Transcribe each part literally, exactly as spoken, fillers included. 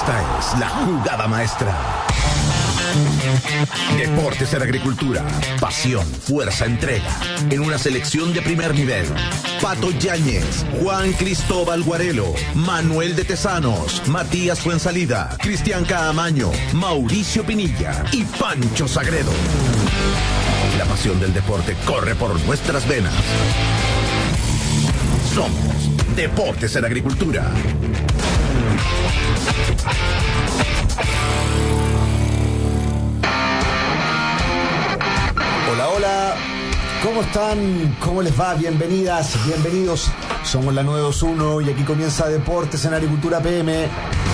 Esta es la jugada maestra. Deportes en agricultura, pasión, fuerza, entrega, en una selección de primer nivel. Pato Yáñez, Juan Cristóbal Guarelo, Manuel de Tesanos, Matías Fuensalida, Cristian Caamaño, Mauricio Pinilla y Pancho Sagredo. La pasión del deporte corre por nuestras venas. Somos Deportes en Agricultura. Hola, hola, ¿cómo están? ¿Cómo les va? Bienvenidas, bienvenidos. Somos la nueve dos uno y aquí comienza Deportes en Agricultura P M.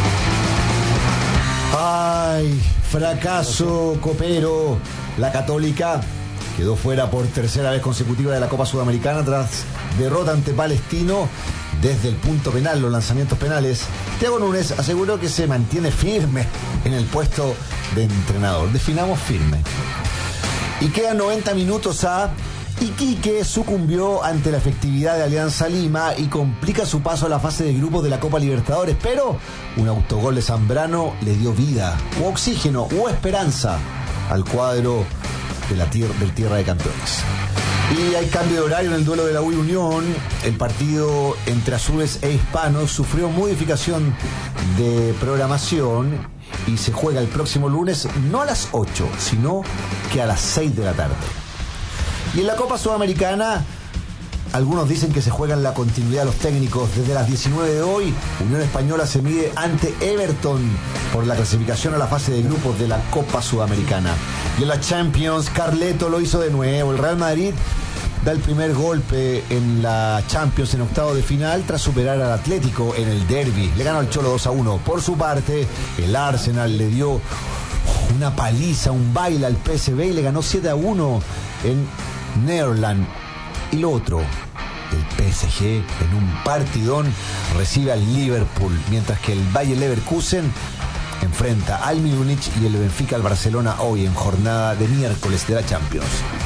Ay, fracaso copero. La Católica quedó fuera por tercera vez consecutiva de la Copa Sudamericana tras derrota ante Palestino desde el punto penal, los lanzamientos penales. Thiago Núñez aseguró que se mantiene firme en el puesto de entrenador. Definamos firme. Y quedan noventa minutos a Iquique sucumbió ante la efectividad de Alianza Lima y complica su paso a la fase de grupos de la Copa Libertadores, pero un autogol de Zambrano le dio vida, o oxígeno, o esperanza al cuadro de la tierra, del Tierra de Campeones. Y hay cambio de horario en el duelo de la U Unión. El partido entre azules e hispanos sufrió modificación de programación y se juega el próximo lunes no a las ocho, sino que a las seis de la tarde. Y en la Copa Sudamericana, algunos dicen que se juegan la continuidad de los técnicos. Desde las diecinueve de hoy, Unión Española se mide ante Everton por la clasificación a la fase de grupos de la Copa Sudamericana. Y en la Champions, Carleto lo hizo de nuevo. El Real Madrid da el primer golpe en la Champions en octavo de final tras superar al Atlético en el derbi. Le ganó al Cholo dos a uno. Por su parte, el Arsenal le dio una paliza, un baile al P S V y le ganó siete a uno en Netherlands. Y lo otro, el P S G en un partidón recibe al Liverpool, mientras que el Bayer Leverkusen enfrenta al Múnich y el Benfica al Barcelona hoy en jornada de miércoles de la Champions.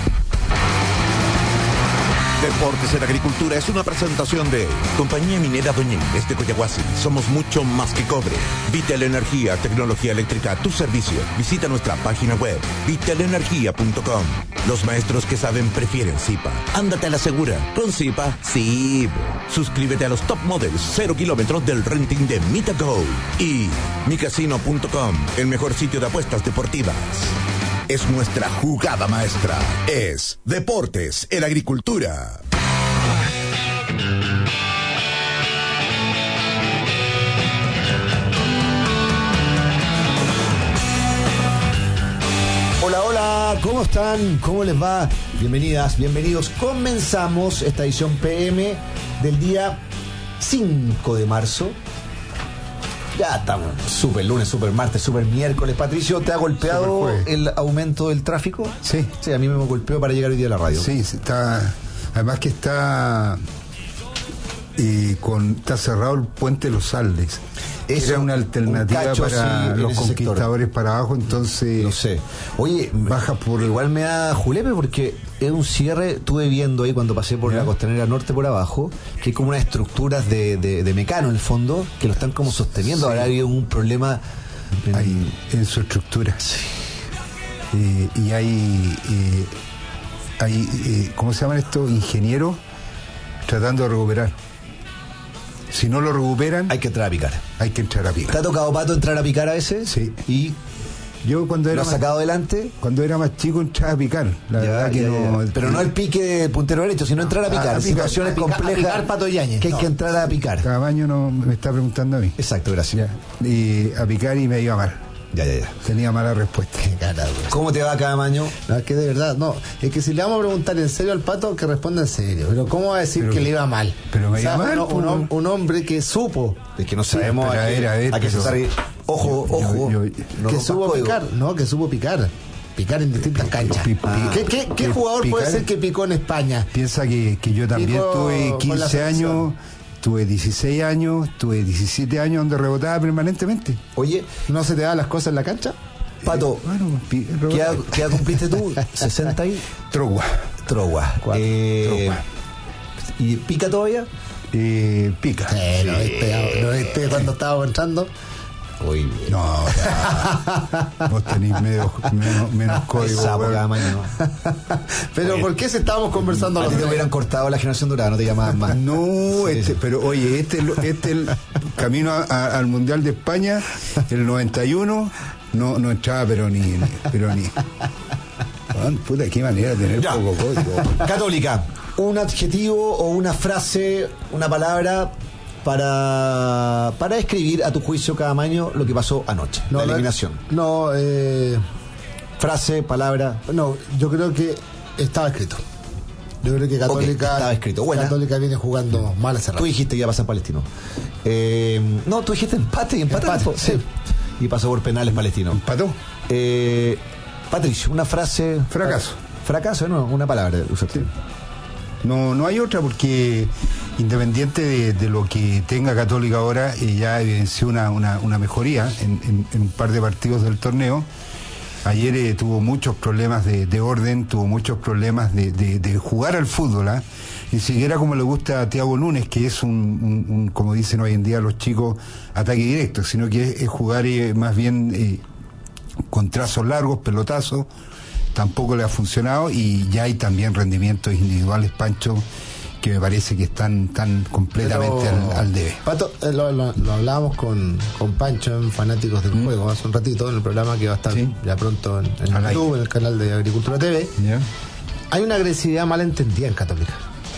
Deportes en Agricultura es una presentación de Compañía Minera Doña Inés de Coyahuasi. Somos mucho más que cobre. Vital Energía, tecnología eléctrica a tu servicio. Visita nuestra página web, vital energía punto com. Los maestros que saben prefieren Zipa. Ándate a la segura. Con Zipa, sí. Suscríbete a los top models cero kilómetros del renting de MitaGo. Y micasino punto com, el mejor sitio de apuestas deportivas. Es nuestra jugada maestra. Es Deportes en Agricultura. Hola, hola, ¿cómo están? ¿Cómo les va? Bienvenidas, bienvenidos. Comenzamos esta edición P M del día cinco de marzo. Ya estamos, super lunes, super martes, super miércoles. Patricio, ¿te ha golpeado el aumento del tráfico? Sí. Sí, a mí me golpeó para llegar hoy día a la radio. Sí, está, además que está, eh, con, está cerrado el puente de los Aldes. Eso, era una alternativa un cacho, para sí, los conquistadores sector. Para abajo, entonces no sé. Oye, baja por igual me da julepe porque es un cierre. Estuve viendo ahí cuando pasé por ¿ya? la Costanera Norte por abajo que hay como unas estructuras de, de, de mecano en el fondo que lo están como sosteniendo. Sí. Ahora hay un problema en, hay, en su estructura. Sí. Eh, y hay eh, hay eh, ¿cómo se llaman estos? Ingenieros tratando de recuperar. Si no lo recuperan, hay que entrar a picar. Hay que entrar a picar. ¿Te ha tocado, Pato, entrar a picar a veces? Sí. ¿Y yo cuando era lo has sacado más, adelante? Cuando era más chico entraba a picar. La ya, verdad que ya, no. Ya. Pero no el pique de puntero derecho, sino entrar a picar. A, a situaciones picar, complejas. A picar, Pato Yáñez. Que hay no. que entrar a picar. Caamaño no me está preguntando a mí. Exacto, gracias. Ya. Y a picar y me iba mal. Ya, ya, ya. Tenía mala respuesta. Qué cara, ¿cómo te va Caamaño? No, es que de verdad, no. Es que si le vamos a preguntar en serio al Pato, que responda en serio. Pero ¿cómo va a decir pero, que le iba mal? Pero me o sea, iba mal. Un, un, un hombre que supo. Es que no sabemos sí, a, ver, a, ver, a qué se sabe. Ojo, yo, ojo. Yo, yo, no que supo picar, ¿no? Que supo picar. Picar en distintas canchas. Pi, pi, ah. ¿Qué, qué, qué jugador picar, puede ser que picó en España? Piensa que, que yo también picó tuve quince años. Tuve dieciséis años, tuve diecisiete años donde rebotaba permanentemente. Oye, ¿no se te daban las cosas en la cancha? Pato, eh, bueno, pi, ¿qué, edad, ¿qué edad cumpliste tú? ¿sesenta y? Trogua. Trogua. Eh, Trogua. ¿Y pica todavía? Eh, pica. Eh, sí. no viste, no viste cuando estábamos entrando. Uy, no, ya. Vos tenéis menos, menos, menos código. Pero ¿por qué se estábamos conversando? A ti te hubieran cortado la generación dorada, no te llamaban más. No, Sí, este, sí. pero oye, este, este el camino a- a- al Mundial de España, el noventa y uno, no, no entraba pero ni, pero ni. Juan, puta, qué manera de tener Ya. poco código. Católica, un adjetivo o una frase, una palabra para para describir a tu juicio cada año lo que pasó anoche, No, la no, eliminación. No, eh, Frase, palabra. no, yo creo que estaba escrito. Yo creo que Católica, Ok, estaba escrito. Buena. Católica viene jugando mal hace rato. Tú dijiste que iba a pasar Palestino. Eh, no, tú dijiste empate y empate. Empate, sí. Y pasó por penales Palestino. Empató. Eh, Patricio, una frase. Fracaso. Fracaso, no, una palabra. usaste. No, no hay otra porque independiente de, de lo que tenga Católica ahora, eh, ya evidenció una, una, una mejoría en, en- en un par de partidos del torneo. Ayer eh, tuvo muchos problemas de, de orden, tuvo muchos problemas de, de- de jugar al fútbol, ¿ah? Ni siquiera como le gusta a Thiago Núñez, que es un, un- un, como dicen hoy en día los chicos, ataque directo, sino que es, es jugar eh, más bien eh, con trazos largos, pelotazos. Tampoco le ha funcionado y ya hay también rendimientos individuales, Pancho, que me parece que están, están completamente Pero, al, al debe. Pato, eh, lo, lo- lo hablábamos con, con Pancho en Fanáticos del Juego hace un ratito en el programa que va a estar Sí. ya pronto en, en Al YouTube, aire. en el canal de Agricultura T V. ¿Ya? Hay una agresividad mal entendida en Católica.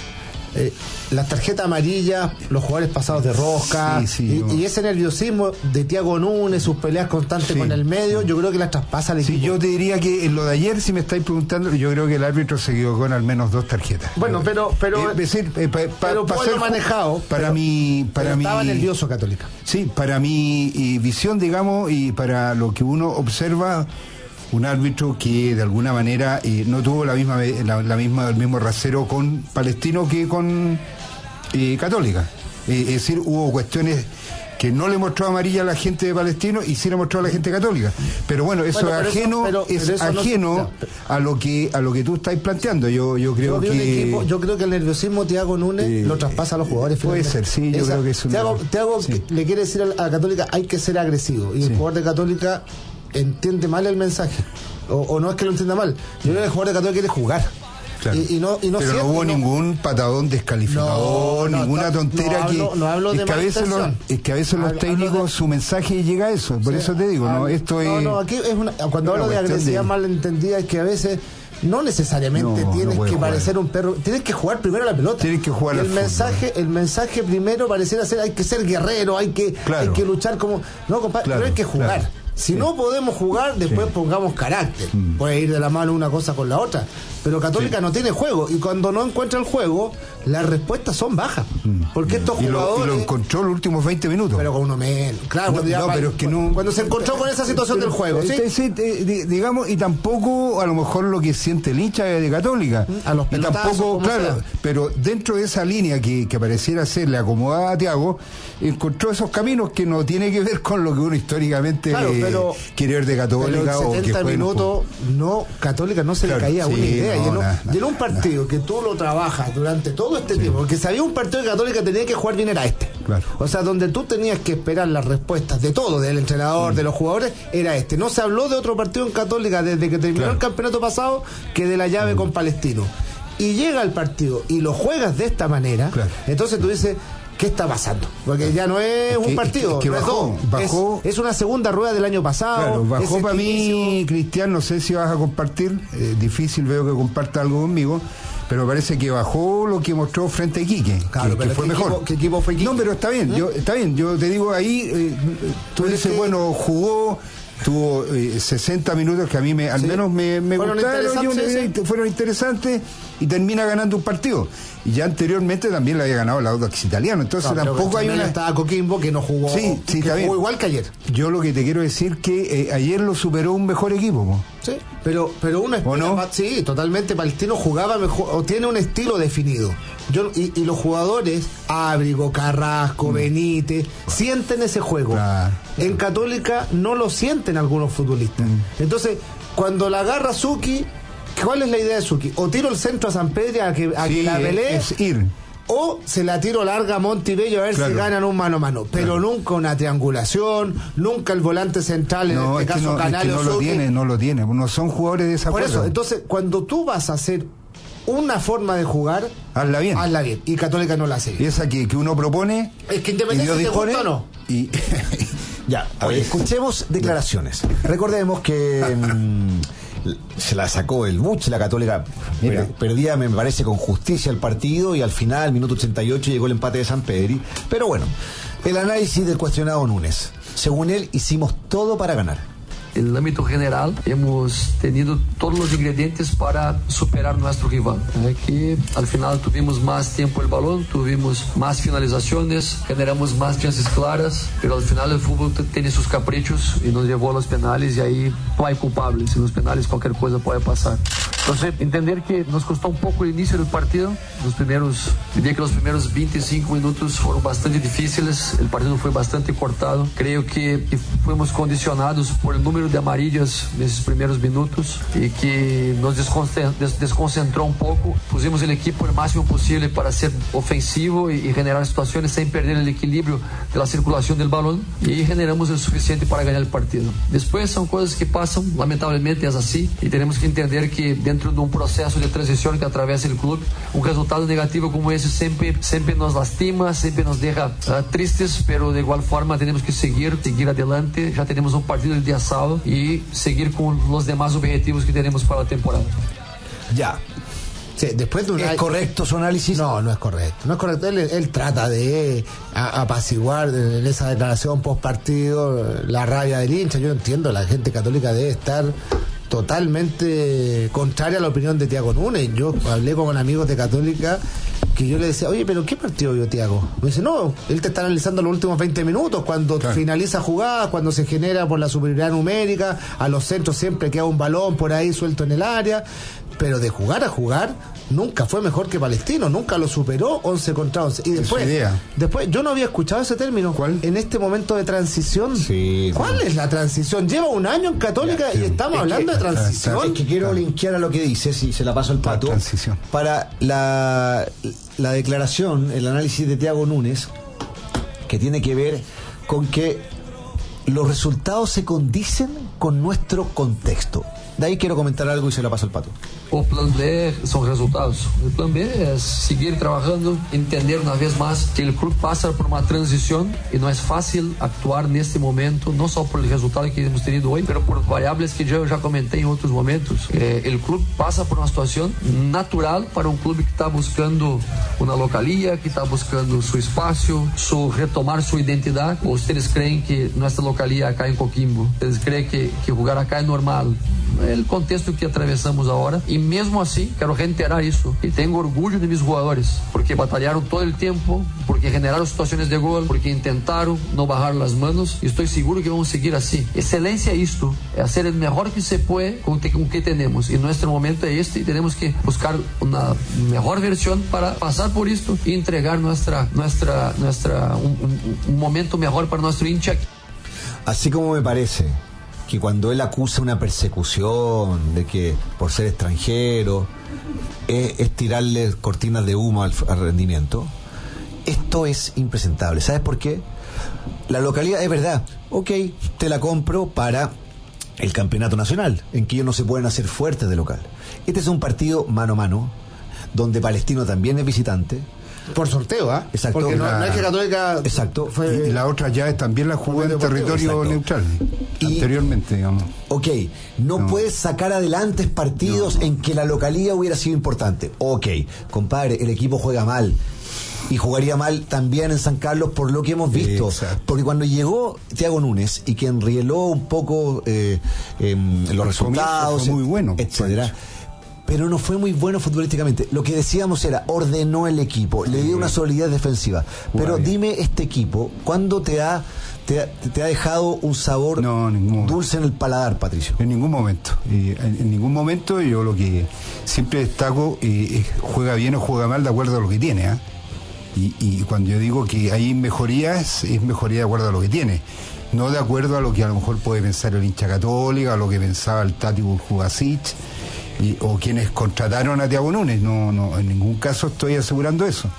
Eh, las tarjetas amarillas, los jugadores pasados de rosca, Sí, sí, y, no. y ese nerviosismo de Thiago Núñez, sus peleas constantes Sí. con el medio, yo creo que las traspasa al Sí, equipo. yo te diría que en lo de ayer, si me estáis preguntando, yo creo que el árbitro se quedó con al menos dos tarjetas. Bueno, pero- pero- Eh, es decir, eh, pa- pa- pero pa bueno ser ju- manejado, Para pero- mi, para Pero mi, estaba nervioso Católica. Sí, para mi eh, visión, digamos, y para lo que uno observa, un árbitro que de alguna manera eh, no tuvo la misma, ve- la, la misma, el mismo rasero con Palestino que con eh, Católica. Eh, es decir, hubo cuestiones que no le mostró amarilla a la gente de Palestino y sí le mostró a la gente católica. Pero bueno, eso Bueno, es pero eso- ajeno, pero- es pero eso no- ajeno no. a lo que a lo que tú estás planteando. Yo yo creo Yo, vi un que equipo- yo creo que el nerviosismo Thiago Núñez Eh, lo traspasa a los jugadores. puede finalmente. ser, sí, yo creo que es una- Thiago, Thiago sí. le quiere decir a la, a la Católica hay que ser agresivo y el Sí. jugador de Católica entiende mal el mensaje. O, o no es que lo entienda mal. Yo creo que el jugador de Católica quiere jugar. Claro. Y, y no, y no pero no siente- hubo no- ningún patadón descalificador, No, no, ninguna no, tontera no hablo- que, no hablo es, de que a mala veces los, intención. es que a veces los Hablo- técnicos hablo de- su mensaje llega a eso, por Sí, eso te digo, no, hablo- esto es No, no, aquí es una, cuando una hablo de cuestión agresividad de- mal entendida es que a veces no necesariamente No, no tienes puede que jugar. parecer un perro, tienes que jugar primero la pelota. Tienes que jugar Y al el fútbol. mensaje, el mensaje primero pareciera ser hay que ser guerrero, hay que, Claro. hay que luchar como, no compadre, Claro, pero hay que jugar. claro. Si Sí. no podemos jugar, después Sí. pongamos carácter. Mm. Puede ir de la mano una cosa con la otra. Pero Católica Sí. no tiene juego. Y cuando no encuentra el juego, las respuestas son bajas. Porque estos y lo, y jugadores. lo encontró los últimos veinte minutos. Pero con uno menos. Claro, No, cuando, ya no, pa- pero es que no- cuando se encontró con esa situación del juego. ¿sí? Este, sí, eh, di- digamos, y tampoco a lo mejor lo que siente el hincha de Católica. A los y pelotazos, tampoco, como claro, sea. pero dentro de esa línea que, que pareciera ser le acomodaba a Thiago, encontró esos caminos que no tiene que ver con lo que uno históricamente Claro, eh, pero- quiere ver de Pero Católica en o que setenta juegue en un minutos, no, Católica no se Claro, le caía sí, una idea. no, y en, un, nada, y en un partido que tú lo trabajas durante todo este tiempo, porque sabía un partido que Católica tenía que jugar bien era este. Claro. O sea, donde tú tenías que esperar las respuestas de todo, del entrenador, de los jugadores, era este. No se habló de otro partido en Católica desde que terminó Claro. el campeonato pasado que de la llave con Palestino. Y llega el partido y lo juegas de esta manera, Claro. entonces tú dices, ¿qué está pasando? Porque ya no es, Es un que- partido, es que no es bajó, dos. bajó. Es, es una segunda rueda del año pasado. Claro, es bajó este para mí, inicio. Cristian, no sé si vas a compartir, eh, difícil veo que comparta algo conmigo, pero parece que bajó lo que mostró frente a Iquique, Claro, que, pero que fue ¿qué mejor. equipo- qué equipo fue Iquique? No, pero está bien, yo, está bien, yo te digo ahí, eh, tú Pero dices, es que- bueno, jugó, tuvo eh, sesenta minutos que a mí me, al Sí. menos me, me Fueron gustaron, interesantes, yo- sí, sí. fueron interesantes y termina ganando un partido. Y ya anteriormente también le había ganado el Audax Italiano, entonces No, pero tampoco hay también una... estaba Coquimbo que no jugó, Sí, sí, que está bien. jugó igual que ayer. Yo lo que te quiero decir que eh, ayer lo superó un mejor equipo, po. Sí, pero, pero uno espera, no? pa- sí, totalmente. Palestino jugaba mejor, o tiene un estilo definido. Yo, y, y los jugadores, Ábrigo, Carrasco, Benítez, sienten ese juego. Claro. En Católica no lo sienten algunos futbolistas. Entonces, cuando la agarra Suki, ¿cuál es la idea de Suki? O tiro el centro a San Pedro a que, a Sí, que la pelee. es ir. o se la tiro larga a Montibello a ver claro. si ganan un mano a mano, pero claro. nunca una triangulación, nunca el volante central, en no, este es caso que no, Canales. Es que no lo tiene, no lo tiene, no son jugadores de esa Por fuerza. eso, entonces, cuando tú vas a hacer una forma de jugar, hazla bien. Hazla bien. Y Católica no la hace bien. Y esa que, que uno propone. Es que independiente de dispone, gusta o no. Y ya, oye, escuchemos declaraciones. Recordemos que mmm, se la sacó el Buche, la Católica Mira. perdía, me parece, con justicia el partido, y al final, minuto ochenta y ocho, llegó el empate de Sampedri. Pero bueno, el análisis del cuestionado Núñez. Según él, hicimos todo para ganar. En el ámbito general, hemos tenido todos los ingredientes para superar nuestro rival. Aquí, al final, tuvimos más tiempo el balón, tuvimos más finalizaciones, generamos más chances claras, pero al final el fútbol tiene sus caprichos y nos llevó a los penales, y ahí no hay culpables. En los penales cualquier cosa puede pasar. Entonces, entender que nos costó un poco el inicio del partido. Los primeros, diría que los primeros veinticinco minutos fueron bastante difíciles, el partido fue bastante cortado. Creo que, que fuimos condicionados por el número de amarillas nesses primeiros minutos, e que nos desconcentrou um pouco. Pusimos o equipo o máximo possível para ser ofensivo e generar situações sem perder o equilíbrio da circulação do balão, e generamos o suficiente para ganhar o partido. Depois são coisas que passam, lamentavelmente é assim, e temos que entender que dentro de um processo de transição que atravessa o clube, um resultado negativo como esse sempre sempre nos lastima, sempre nos deixa uh, tristes, pero de igual forma temos que seguir, seguir adelante. Já temos um partido de dia sábado y seguir con los demás objetivos que tenemos para la temporada. Ya. Sí, después de un ¿Es año... correcto su análisis? No, no es correcto. No es correcto. Él, él trata de a, apaciguar en esa declaración post partido la rabia del hincha. Yo entiendo, la gente católica debe estar totalmente contraria a la opinión de Thiago Núñez. Yo hablé con amigos de Católica que yo le decía, oye, pero ¿qué partido vio Thiago? Me dice, no, él te está analizando los últimos veinte minutos, cuando claro. finaliza jugadas, cuando se genera por la superioridad numérica, a los centros siempre queda un balón por ahí suelto en el área, pero de jugar a jugar nunca fue mejor que Palestino, nunca lo superó once contra once. Y después, después yo no había escuchado ese término. ¿Cuál? En este momento de transición. Sí, ¿Cuál sí. es la transición? Lleva un año en Católica ya, y estamos es hablando que, de transición. Es que quiero linkear a lo que dice, si se la paso al Pato, la para la, la declaración, el análisis de Thiago Núñez, que tiene que ver con que los resultados se condicen con nuestro contexto. De ahí quiero comentar algo y se la paso al Pato. O plan B são resultados. O plan B é seguir trabalhando, entender uma vez mais que o clube passa por uma transição e não é fácil actuar neste momento, não só por o resultado que temos tido hoje, mas por variáveis que eu já comentei em outros momentos. Eh, o clube passa por uma situação natural para um clube que está buscando uma localia, que está buscando seu espaço, su, retomar sua identidade. Ou vocês creem que nossa localia acá em Coquimbo? Vocês creem que, que jogar acá é normal? É o contexto que atravessamos agora, e mesmo assim quero reiterar isso, e tenho orgulho de meus jogadores, porque batalharam todo o tempo, porque generaram situações de gol, porque tentaram não bajar as manos, e estou seguro que vamos seguir assim. Excelência é isto, é fazer o melhor que se pode com o que temos, e nosso momento é este, e temos que buscar uma melhor versão para passar por isto e entregar nossa, nossa, nossa, um, um, um momento melhor para nosso hincha. Así como me parece que cuando él acusa una persecución de que por ser extranjero es, es tirarle cortinas de humo al, al rendimiento, esto es impresentable. ¿Sabes por qué? La localidad es verdad, ok, te la compro para el campeonato nacional, en que ellos no se pueden hacer fuertes de local. Este es un partido mano a mano, donde Palestino también es visitante. Por sorteo, ¿ah? ¿eh? Exacto. Porque no, la, no es que Católica. Exacto. Fue, y la otra llave también la jugó en territorio exacto. neutral. Y, anteriormente, digamos. Ok, no, no puedes sacar adelante partidos no. en que la localía hubiera sido importante. Ok, compadre, el equipo juega mal. Y jugaría mal también en San Carlos por lo que hemos visto. Exacto. Porque cuando llegó Thiago Núñez y quien rieló un poco eh, eh, los el resultados, fue muy bueno, etcétera. Pero no fue muy bueno futbolísticamente. Lo que decíamos era, ordenó el equipo, le dio una solidez defensiva. Pero bueno, dime, este equipo, ¿cuándo te ha, te ha, te ha dejado un sabor no, dulce en el paladar, Patricio? En ningún momento. Y en, en ningún momento. Yo lo que siempre destaco, eh, juega bien o juega mal de acuerdo a lo que tiene. ¿eh? Y, y cuando yo digo que hay mejorías, es mejoría de acuerdo a lo que tiene. No de acuerdo a lo que a lo mejor puede pensar el hincha Católica, a lo que pensaba el Tati Burjubasic, Y, o quienes contrataron a Thiago Núñez. No, no, en ningún caso estoy asegurando eso.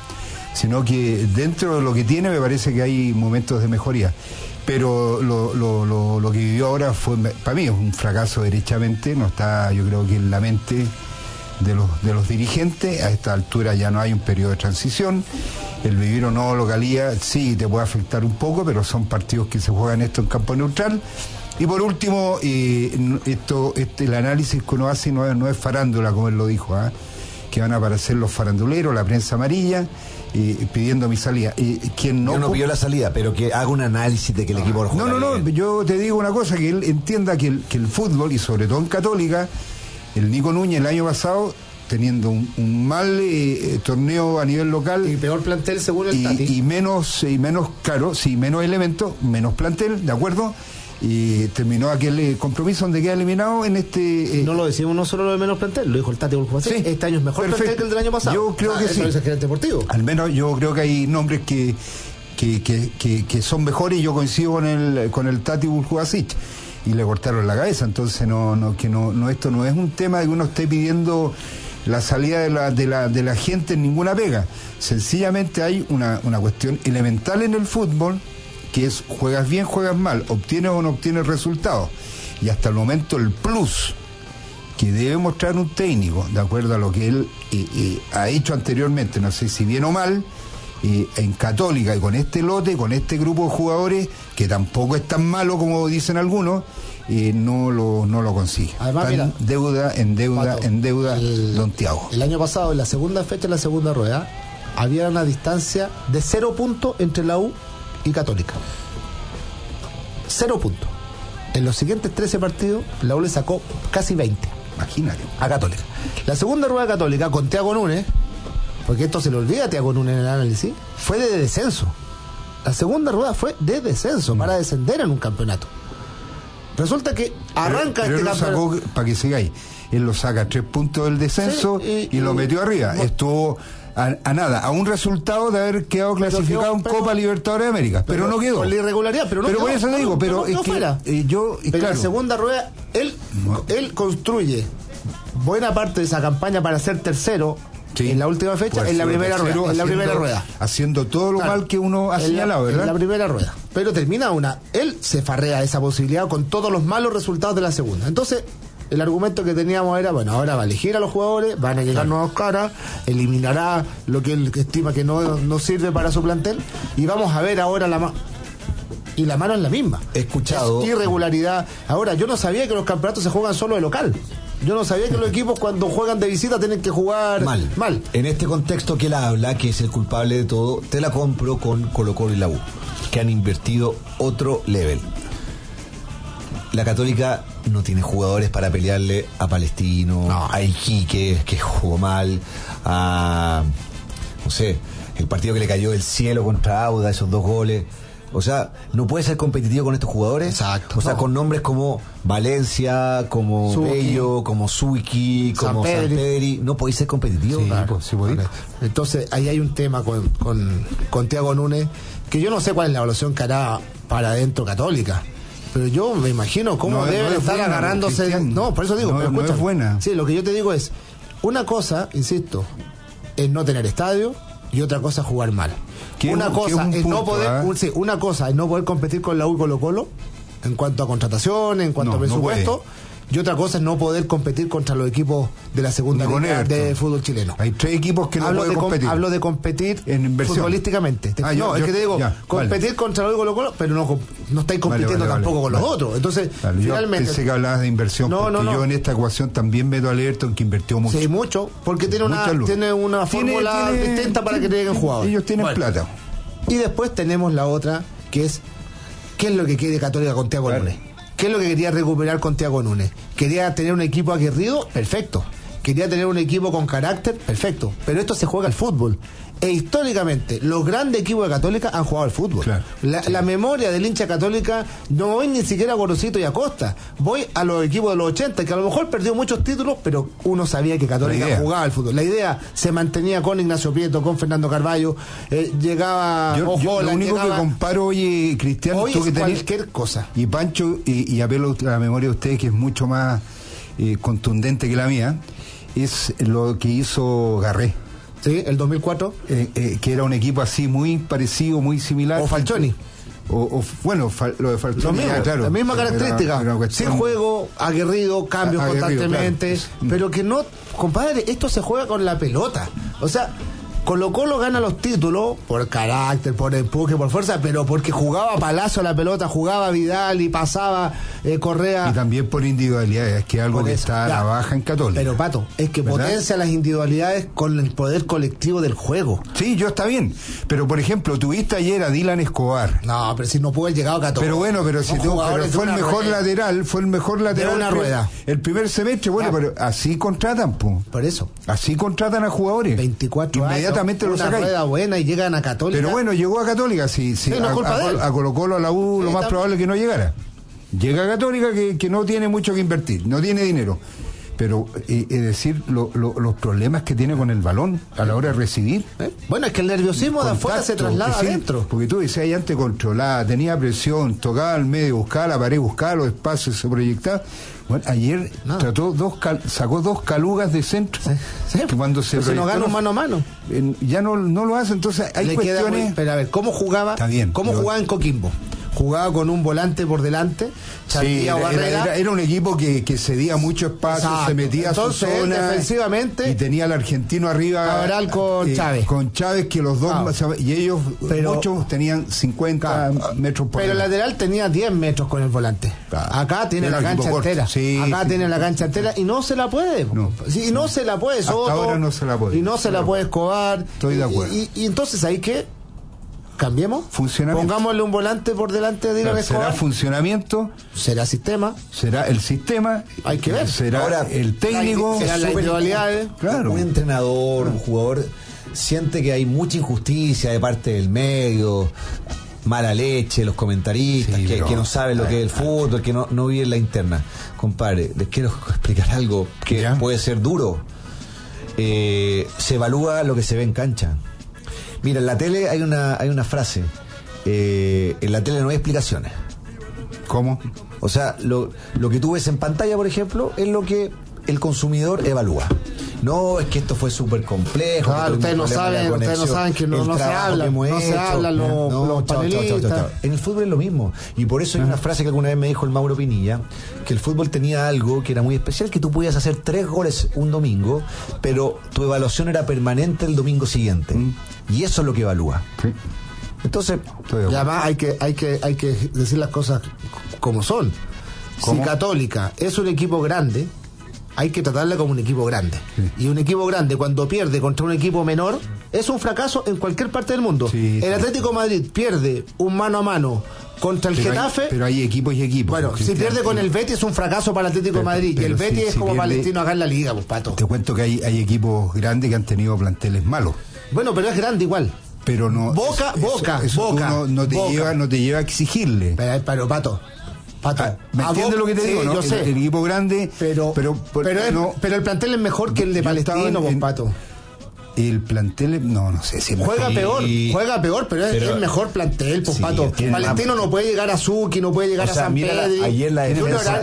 sino que dentro de lo que tiene me parece que hay momentos de mejoría. Pero lo, lo, lo, lo que vivió ahora fue, para mí es un fracaso derechamente, no está, yo creo que en la mente de los, de los dirigentes. A esta altura ya no hay un periodo de transición. El vivir o no localía sí te puede afectar un poco, pero son partidos que se juegan esto en campo neutral. Y por último, eh, esto, este, el análisis que uno hace no es, no es farándula, como él lo dijo, ¿eh? que van a aparecer los faranduleros, la prensa amarilla, eh, pidiendo mi salida. Eh, quien no yo no pidió la salida, pero que haga un análisis de que el equipo juega. No, no, no, yo te digo una cosa, que él entienda que el, que el fútbol, y sobre todo en Católica, el Nico Núñez el año pasado, teniendo un, un mal eh, torneo a nivel local. Y peor plantel según el y, Tati. Y menos, y menos, claro, sí, menos elementos, menos plantel, ¿de acuerdo? Y terminó aquel eh, compromiso donde queda eliminado en este... Eh, no lo decimos no solo lo de menos plantel, lo dijo el Tati Bulcubacín. Sí, este año es mejor perfecto. Plantel que el del año pasado. Yo creo ah, que sí. Es el gerente deportivo. Al menos yo creo que hay nombres que que, que, que, que son mejores, y yo coincido con el con el Tati Bulcubacín. Y le cortaron la cabeza, entonces no, no, que no, no, esto no es un tema de que uno esté pidiendo la salida de la, de la, de la gente en ninguna pega. Sencillamente hay una, una cuestión elemental en el fútbol, que es juegas bien, juegas mal, obtienes o no obtienes resultados. Y hasta el momento el plus que debe mostrar un técnico, de acuerdo a lo que él eh, eh, ha hecho anteriormente, no sé si bien o mal, eh, en Católica, y con este lote, con este grupo de jugadores, que tampoco es tan malo como dicen algunos, eh, no lo no lo consigue. Además, mira, deuda, en deuda, Pato, en deuda, el, Don Tiago. El año pasado, en la segunda fecha, en la segunda rueda, había una distancia de cero puntos entre la U y Católica. Cero puntos. En los siguientes trece partidos, la U le sacó casi veinte. Imagínate. A Católica. La segunda rueda Católica con Thiago Núñez, porque esto se le olvida a Thiago Núñez en el análisis, fue de descenso. La segunda rueda fue de descenso, para descender en un campeonato. Resulta que arranca pero, pero este él campeonato. Lo sacó, para que sigáis, él lo saca tres puntos del descenso, sí, y, y, y lo metió arriba. No, estuvo a, a nada, a un resultado de haber quedado clasificado quedó, en pero, Copa Libertadores de América, pero, pero no quedó. Con la irregularidad, pero no pero quedó. Pero por eso te digo, pero, pero no, es que eh, yo... Pero claro, en la segunda rueda, él, no. él construye buena parte de esa campaña para ser tercero. Sí, en la última fecha, en la primera rueda, en la primera rueda. Haciendo todo lo claro, mal que uno ha señalado, ¿verdad? En la primera rueda. Pero termina una. Él se farrea esa posibilidad con todos los malos resultados de la segunda. Entonces, el argumento que teníamos era, bueno, ahora va a elegir a los jugadores, van a llegar claro. nuevos caras, eliminará lo que él estima que no, no sirve para su plantel, y vamos a ver ahora la mano. Y la mano es la misma. He escuchado. Es irregularidad. Ahora, yo no sabía que los campeonatos se juegan solo de local. Yo no sabía que los equipos cuando juegan de visita tienen que jugar mal. mal. En este contexto que él habla, que es el culpable de todo, te la compro con Colo-Colo y la U, que han invertido otro level. La Católica no tiene jugadores para pelearle a Palestino, no. a Iquique, que jugó mal, a, no sé, el partido que le cayó del cielo contra Auda, esos dos goles. O sea, no puede ser competitivo con estos jugadores. Exacto. O sea, no. con nombres como Valencia, como Suki, Bello, como Suiki, como San Pedri. No podéis ser competitivo. Sí, claro. sí podéis. Entonces, ahí hay un tema con, con, con Thiago Núñez, que yo no sé cuál es la evaluación que hará para adentro Católica. Pero yo me imagino cómo no, deben no estar buena, agarrándose. De, no, por eso digo, no, pero no es buena. Sí, lo que yo te digo es, una cosa, insisto, es no tener estadio, y otra cosa es jugar mal. Una cosa es, es no poder, un, sí, una cosa es no poder competir con la U y Colo Colo en cuanto a contrataciones, en cuanto no, a presupuesto, no y otra cosa es no poder competir contra los equipos de la segunda liga de fútbol chileno. Hay tres equipos que no hablo pueden de competir. Com, hablo de competir en inversión futbolísticamente. Ah, no, yo, es yo, que te digo, ya, competir vale. contra los Colo Colo, pero no, no estáis compitiendo vale, vale, vale, tampoco con vale. los otros. Entonces, vale, finalmente. Yo pensé que hablabas de inversión, no, porque no, no. yo en esta ecuación también meto a Alerton, que invirtió mucho. Sí, mucho, porque tiene una, tiene una tiene, fórmula tiene, distinta para que lleguen jugadores. Ellos tienen bueno. plata. Y después tenemos la otra, que es ¿qué es lo que quiere Católica con Thiago Núñez? ¿Qué es lo que quería recuperar con Thiago Núñez? ¿Quería tener un equipo aguerrido? Perfecto. ¿Quería tener un equipo con carácter? Perfecto. Pero esto se juega al fútbol. E históricamente, los grandes equipos de Católica han jugado al fútbol. Claro, la, sí. la memoria del hincha Católica, no voy ni siquiera a Gorosito y a Costa. Voy a los equipos de los ochenta, que a lo mejor perdió muchos títulos, pero uno sabía que Católica jugaba al fútbol. La idea se mantenía con Ignacio Prieto, con Fernando Carballo, eh, llegaba yo, Ojola, yo, Lo único llegaba, que comparo, oye, Cristiano, hoy tú es que tenés, cualquier cosa. Y Pancho, y, y apelo a la memoria de ustedes, que es mucho más eh, contundente que la mía, es lo que hizo Garré. Sí, el dos mil cuatro. Eh, eh, que era un equipo así muy parecido, muy similar. O Falcioni. O, o bueno, fal, lo de Falcioni, lo mismo, ya, claro. La misma característica. Era, era sin juego, aguerrido, cambios aguerrido, constantemente. Claro. Pero que no, compadre, esto se juega con la pelota. O sea, Colo Colo gana los títulos por carácter, por empuje, por fuerza, pero porque jugaba Palacio a la pelota, jugaba Vidal y pasaba eh, Correa. Y también por individualidades, que es algo que está a la baja en Católica. Pero Pato, es que ¿verdad? Potencia las individualidades con el poder colectivo del juego. Sí, yo está bien. Pero por ejemplo, tuviste ayer a Dylan Escobar. No, pero si no pudo haber llegado a Católica. Pero bueno, pero si tú, pero fue el mejor rueda. lateral, fue el mejor lateral. De una rueda. El primer semestre, bueno, ah. pero así contratan, po. Por eso. Así contratan a jugadores. veinticuatro Inmediatamente años, lo sacáis. Rueda buena y llegan a Católica. Pero bueno, llegó a Católica, sí, sí, sí no a, a, a Colo Colo, a la U, sí, lo más está... probable es que no llegara. Llega a Católica que, que no tiene mucho que invertir, no tiene dinero. Pero eh, es decir, lo, lo, los problemas que tiene con el balón a la hora de recibir. ¿Eh? Bueno, es que el nerviosismo de afuera se traslada sí, adentro. Porque tú decías ahí antes controlada, tenía presión, tocaba al medio, buscaba la pared, buscaba los espacios, se proyectaba. Bueno, ayer no. trató dos cal, sacó dos calugas de centro. Sí, sí. Que cuando se, se no gana un mano a mano. En, ya no, no lo hace, entonces hay Le cuestiones. Queda muy, pero a ver, ¿cómo jugaba? Está bien, ¿Cómo pero... jugaba en Coquimbo? Jugaba con un volante por delante, sí, era, era, era, era un equipo que, que cedía mucho espacio, exacto. Se metía entonces, a su zona defensivamente y tenía al argentino arriba Cabral con eh, Chávez con Chávez que los dos claro. Y ellos pero, muchos tenían cincuenta claro. metros por pero el delante. lateral tenía diez metros con el volante claro. Acá tiene era la cancha entera sí, acá sí, tiene sí. la cancha entera y no se la puede no, sí, no, no se la puede Soto, hasta ahora no se la puede y no se la puede Escobar estoy de acuerdo y, y, y entonces ahí que cambiemos, pongámosle un volante por delante de Dylan Escobar. ¿Será funcionamiento? ¿Será sistema? ¿Será el sistema? Hay que ver. ¿Será ahora el técnico? ¿Serán las individualidades? Claro. Un entrenador, un jugador, siente que hay mucha injusticia de parte del medio, mala leche, los comentaristas, sí, que, pero, que no saben lo que es el fútbol, que no, no viven la interna. Compadre, les quiero explicar algo que ¿ya? Puede ser duro. Eh, se evalúa lo que se ve en cancha. Mira, en la tele hay una hay una frase. Eh, en la tele no hay explicaciones. ¿Cómo? O sea, lo, lo que tú ves en pantalla, por ejemplo, es lo que el consumidor evalúa. No, es que esto fue súper complejo. Claro, ustedes no saben, ustedes no saben que no, no se habla, no hecho, se hablan los, no, los chao, panelistas. Chao, chao, chao. En el fútbol es lo mismo. Y por eso hay una frase que alguna vez me dijo el Mauro Pinilla, que el fútbol tenía algo que era muy especial, que tú podías hacer tres goles un domingo, pero tu evaluación era permanente el domingo siguiente. Mm. Y eso es lo que evalúa. Sí. Entonces, y además hay que, hay que, hay que decir las cosas como son. ¿Cómo? Si Católica es un equipo grande, hay que tratarla como un equipo grande. Sí. Y un equipo grande, cuando pierde contra un equipo menor, es un fracaso en cualquier parte del mundo. Sí, el Atlético de Madrid pierde un mano a mano contra el pero Getafe. Hay, pero hay equipos y equipos. Bueno, si pierde con el Betis es un fracaso para el Atlético de Madrid. Pero y el Betis si, es si como pierde, Palestino acá en la liga, pues, Pato. Te cuento que hay, hay equipos grandes que han tenido planteles malos. Bueno, pero es grande igual. Pero no. Boca, eso, Boca, eso, eso Boca. No, no, te Boca. Lleva, no te lleva a exigirle. Pero, pero Pato. Pato. Ah, ¿me entiendes lo que te digo? Sí, ¿no? Yo el, sé. El equipo grande. Pero, pero, pero, es, no, pero el plantel es mejor que el de Palestino, en, Pato. El plantel, no, no sé si es juega mejor. peor, juega peor, pero es el mejor plantel, pues, sí, Pato. Palestino no puede llegar a Zucchi, no puede llegar o sea, a San Pedro. Ayer la defensa,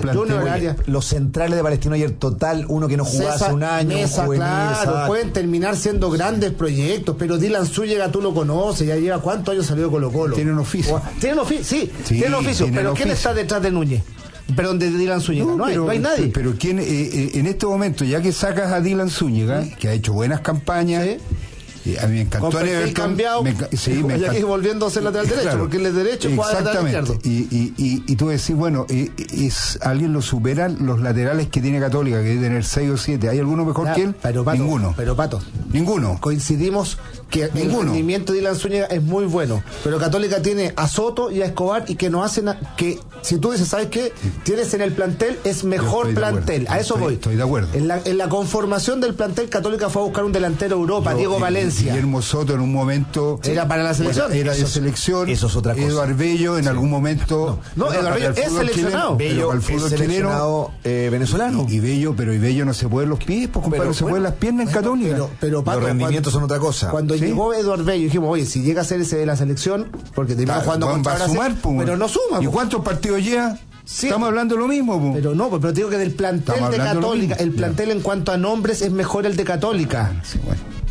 los centrales de Palestino ayer total, uno que no jugaba hace un año, Mesa, juvenil, claro, ¿sabes? Pueden terminar siendo grandes proyectos, pero Dylan Zúñiga tú lo conoces, ya lleva cuántos años salió de Colo Colo. Tiene un oficio. Tiene un oficio, sí, sí tiene un oficio, tiene pero ¿quién oficio. Está detrás de Núñez? Perdón, de Dylan Zúñiga, no, no, hay, pero, no hay nadie. Pero quién, eh, eh, en este momento, ya que sacas a Dylan Zúñiga, ¿sí? Que ha hecho buenas campañas, ¿sí? A mí me encantó con el cambiado, me, sí, me ya que volviendo a ser lateral derecho, claro, porque él es derecho y juega lateral izquierdo. Y, y, y, y tú decís, bueno, eh, es, alguien lo supera los laterales que tiene Católica, que debe tener seis o siete. ¿Hay alguno mejor ya, que él? Pero, Pato, ninguno. Pero Pato, ninguno. Coincidimos que ninguno. El rendimiento de Dylan Zúñiga es muy bueno, pero Católica tiene a Soto y a Escobar y que no hacen a, que si tú dices, ¿sabes qué? Tienes en el plantel es mejor plantel. A eso estoy, voy. Estoy de acuerdo. En la, en la conformación del plantel Católica fue a buscar un delantero Europa, Yo, Diego eh, Valencia. Guillermo Soto en un momento era para la selección, era, era de eso, selección. Eso es otra cosa. Eduardo Bello en sí. algún momento. No, no Eduardo Bello es seleccionado. Bello al fútbol es seleccionado eh, venezolano. Y, y Bello, pero y Bello no se puede los pies, pues compadre, no se pueden las piernas en bueno, Católica. Pero, pero Pato, los rendimientos cuando, son otra cosa. Cuando ¿sí? llegó Eduardo Bello dijimos, oye, si llega a ser ese de la selección, porque terminó jugando contra Brasil, sumar, pues, pero no suma. ¿Y pues. cuántos partidos lleva? Sí. Estamos hablando de lo mismo, pues. Pero no, pero digo que del plantel de Católica, el plantel ya. En cuanto a nombres es mejor el de Católica. Sí, bueno.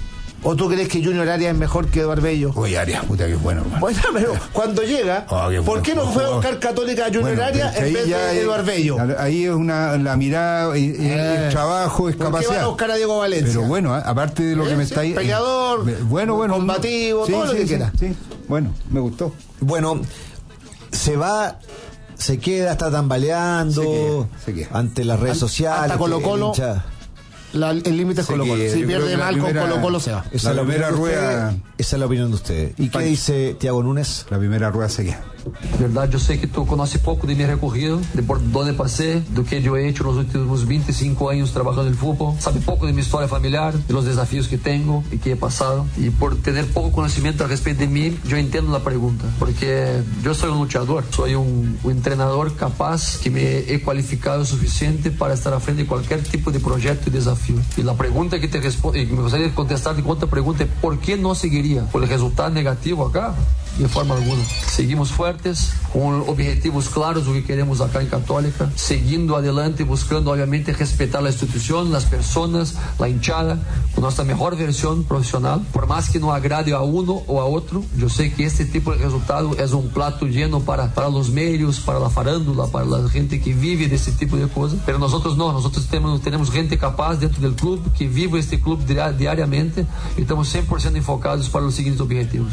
¿O tú crees que Junior Arias es mejor que Eduardo Bello? Oye, Arias, puta que bueno, hermano. Bueno, pero cuando llega, oh, qué ¿por qué no fue a buscar Católica a Junior bueno, Arias en vez de Eduardo Bello? Ahí es una, la mirada, eh, eh, el trabajo, es ¿por capacidad. ¿Por qué van a buscar a Diego Valencia? Pero bueno, aparte de lo ¿Eh? que me sí, está ahí. Peleador, eh, bueno, bueno, combativo, sí, todo sí, lo que sí, quiera. Sí, bueno, me gustó. Bueno, se va, se queda, está tambaleando se queda, se queda. ante las redes hasta sociales. Hasta Colo Colo. La, el límite es Colo Colo. Si pierde mal con Colo Colo se va. Esa, la la primera rueda, usted, esa es la opinión de usted. ¿Y qué dice Thiago Núñez? La primera rueda se queda. Verdade, eu sei que tu conoces pouco de meu recorrido, de por onde passei, do que eu he hecho nos últimos veinticinco anos trabalhando no futebol. Sabe pouco de minha história familiar, de los desafios que tenho e que he passado. E por ter pouco conhecimento a respeito de mim, eu entendo a pergunta, porque eu sou um lutador, sou um, um treinador capaz que me he qualificado o suficiente para estar à frente de qualquer tipo de projeto e desafio. E a pergunta que te respondo, e que me gostaria de contestar de outra pergunta é: por que não seguiria? Por el resultado negativo acá? De forma alguna. Seguimos fuertes, con objetivos claros, lo que queremos acá en Católica, seguindo adelante, buscando obviamente respetar la institución, las personas, la hinchada, con nuestra mejor versión profesional. Por más que no agrade a uno o a otro, yo sé que este tipo de resultado es un plato lleno para, para los medios, para la farándula, para la gente que vive de este tipo de cosas, pero nosotros no, nosotros tenemos, tenemos gente capaz dentro del club, que vive este club diariamente, y estamos cien por ciento enfocados para los siguientes objetivos.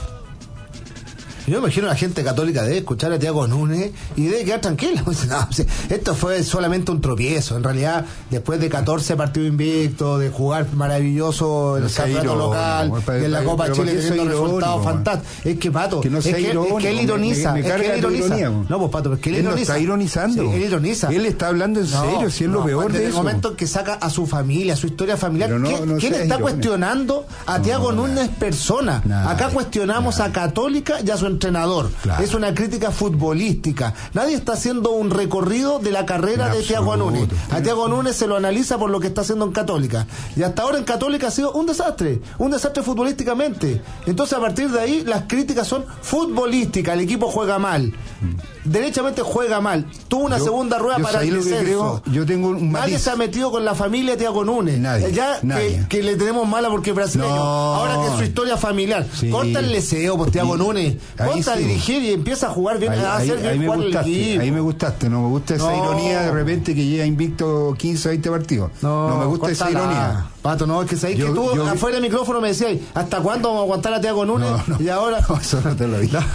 Yo me imagino a la gente católica debe escuchar a Thiago Núñez y debe quedar tranquila. No, esto fue solamente un tropiezo. En realidad, después de catorce partidos invictos, de jugar maravilloso en el campeonato local, y en la Copa Chile teniendo resultados fantásticos. Es que, Pato, que no es, que, irónico, es que él ironiza. Me, me, me es que él ironiza. Ironía, no, pues, Pato, es que él, él ironiza. no está ironizando. Sí, él ironiza. Él está hablando en serio, no, si es no, lo peor de eso. En el momento que saca a su familia, a su historia familiar, no, ¿quién, no ¿quién está irónico. cuestionando a Thiago no, Núñez persona? Nada, Acá cuestionamos nada. a Católica y a su entrenador. Claro. Es una crítica futbolística. Nadie está haciendo un recorrido de la carrera en de Thiago Núñez. A Thiago Núñez se lo analiza por lo que está haciendo en Católica. Y hasta ahora en Católica ha sido un desastre. Un desastre futbolísticamente. Entonces, a partir de ahí, las críticas son futbolísticas. El equipo juega mal. Derechamente juega mal. Tuvo una yo, segunda rueda para el descenso. Yo tengo un Nadie matiz. se ha metido con la familia de Thiago Núñez. Nadie. Ya nadie. Que, que le tenemos mala porque es brasileño. No. Ahora que es su historia familiar. Sí. Corta el deseo, pues Thiago Núñez. Corta a dirigir y empieza a jugar bien. Ahí, a hacer ahí, bien ahí me gustaste, ahí me gustaste. No me gusta esa no. ironía de repente que llega invicto quince o veinte partidos. No, no me gusta esa ironía. Pato, no, es que sabéis que tú yo, afuera del micrófono me decías, ¿hasta cuándo vamos a aguantar a Thiago Núñez? No, no, y ahora. No, eso no te lo dije.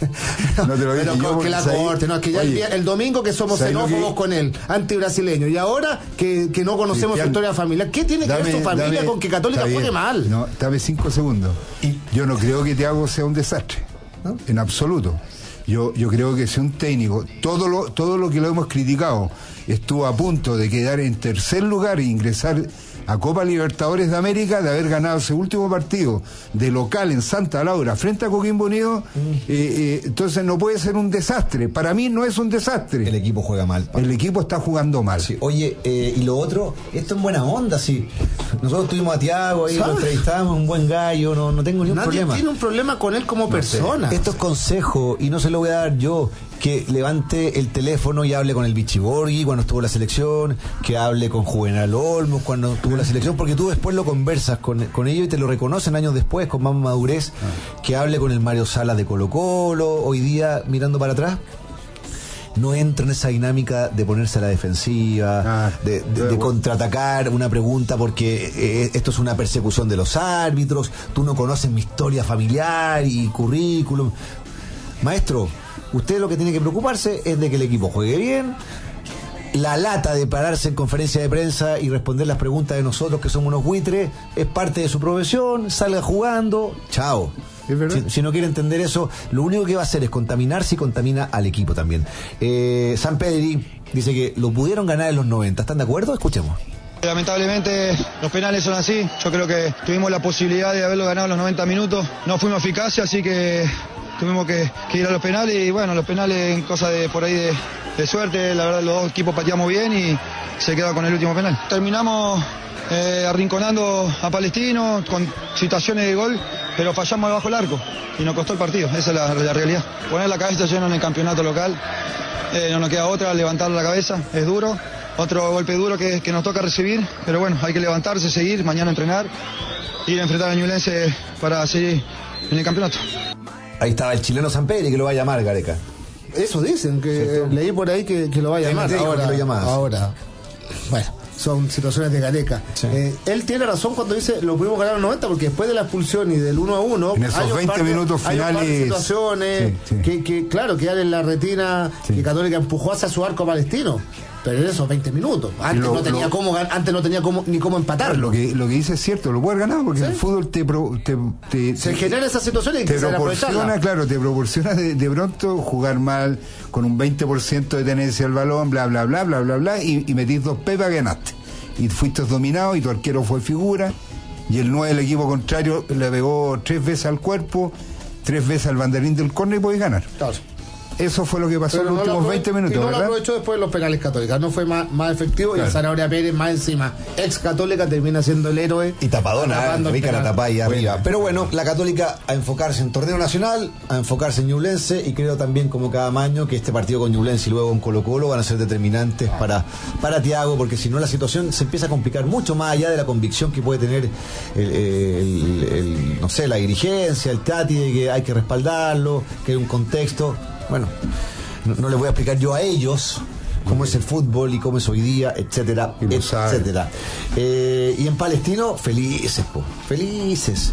No, no te lo dije. Pero yo, que la corte, no, es que ya oye, el, el domingo que somos xenófobos que... con él, antibrasileño, y ahora que, que no conocemos sí, su historia familiar. ¿Qué tiene dame, que ver su familia dame, con que Católica juegue mal? No, dame cinco segundos. Y yo no creo que Thiago sea un desastre, ¿no? En absoluto. Yo, yo creo que es un técnico, todo lo, todo lo que lo hemos criticado, estuvo a punto de quedar en tercer lugar e ingresar a Copa Libertadores de América, de haber ganado ese último partido de local en Santa Laura frente a Coquimbo Unido, mm. eh, eh, entonces no puede ser un desastre. Para mí no es un desastre. El equipo juega mal. Pablo. El equipo está jugando mal. Sí. Oye, eh, y lo otro, esto en buena onda, sí. Nosotros tuvimos a Thiago ahí, ¿sabes? Lo entrevistamos, un buen gallo, no, no tengo ningún Nadie problema. Nadie tiene un problema con él como no persona. Sé. Esto es consejo, y no se lo voy a dar yo, que levante el teléfono y hable con el Vichy Borghi cuando estuvo en la selección, que hable con Juvenal Olmos cuando estuvo en la selección, porque tú después lo conversas con, con ellos y te lo reconocen años después, con más madurez, ah. que hable con el Mario Salas de Colo Colo, hoy día mirando para atrás. No entra en esa dinámica de ponerse a la defensiva, ah, de, de, de contraatacar una pregunta porque eh, esto es una persecución de los árbitros, tú no conoces mi historia familiar y currículum. Maestro, usted lo que tiene que preocuparse es de que el equipo juegue bien. La lata de pararse en conferencia de prensa y responder las preguntas de nosotros que somos unos buitres es parte de su profesión, salga jugando, chao. Si, si no quiere entender eso, lo único que va a hacer es contaminarse y contamina al equipo también. eh, San Pedri dice que lo pudieron ganar en los noventa, ¿están de acuerdo? Escuchemos. Lamentablemente los penales son así, yo creo que tuvimos la posibilidad de haberlo ganado en los noventa minutos, no fuimos eficaces, así que tuvimos que, que ir a los penales y bueno, los penales en cosa de por ahí de, de suerte, la verdad los dos equipos pateamos bien y se queda con el último penal. Terminamos eh, arrinconando a Palestino con situaciones de gol, pero fallamos debajo del arco y nos costó el partido, esa es la, la realidad. Poner la cabeza llena en el campeonato local, eh, no nos queda otra, levantar la cabeza, es duro. otro golpe duro que, que nos toca recibir, pero bueno, hay que levantarse, seguir, mañana entrenar, ir a enfrentar a Ñublense para seguir en el campeonato. Ahí estaba el chileno Samperi, que lo va a llamar, Gareca. Eso dicen, que sí, leí por ahí que, que lo va a llamar. Ahora, que lo llamas. ahora, bueno, son situaciones de Gareca. Sí. Eh, él tiene razón cuando dice lo pudimos ganar en los noventa, porque después de la expulsión y del uno a uno, en esos veinte par de, minutos finales, hay un par de situaciones sí, sí. Que, que, claro, quedan en la retina, sí. Que Católica empujó hacia su arco palestino. Pero en esos veinte minutos. Antes lo, no tenía lo, cómo antes no tenía cómo, ni cómo empatarlo. Lo que, lo que dice es cierto, lo puedes ganar porque ¿sí? El fútbol te, pro, te, te se te, genera esas situaciones y te que proporciona, claro, te proporciona de, de pronto jugar mal con un veinte por ciento de tenencia al balón, bla bla bla bla bla bla y, y metís dos pepas, ganaste. Y fuiste dominado y tu arquero fue figura y el nueve del equipo contrario le pegó tres veces al cuerpo, tres veces al banderín del córner y podés ganar. Claro. Eso fue lo que pasó en los últimos veinte minutos. Y no ¿verdad? Lo aprovechó después de los penales Católicas. No fue más, más efectivo. Claro. Y Zanahoria Pérez, más encima, ex Católica, termina siendo el héroe. Y tapadona, eh, rica la tapada ahí arriba. Pero bueno, la Católica a enfocarse en torneo nacional, a enfocarse en Ñublense. Y creo también, como cada año, que este partido con Ñublense y luego con Colo Colo van a ser determinantes para, para Thiago. Porque si no, la situación se empieza a complicar mucho más allá de la convicción que puede tener el, el, el, el no sé, la dirigencia, el Tati, de que hay que respaldarlo, que hay un contexto. Bueno, no, no les voy a explicar yo a ellos cómo es el fútbol y cómo es hoy día, etcétera, etcétera. Eh, y en Palestino, felices, po, felices.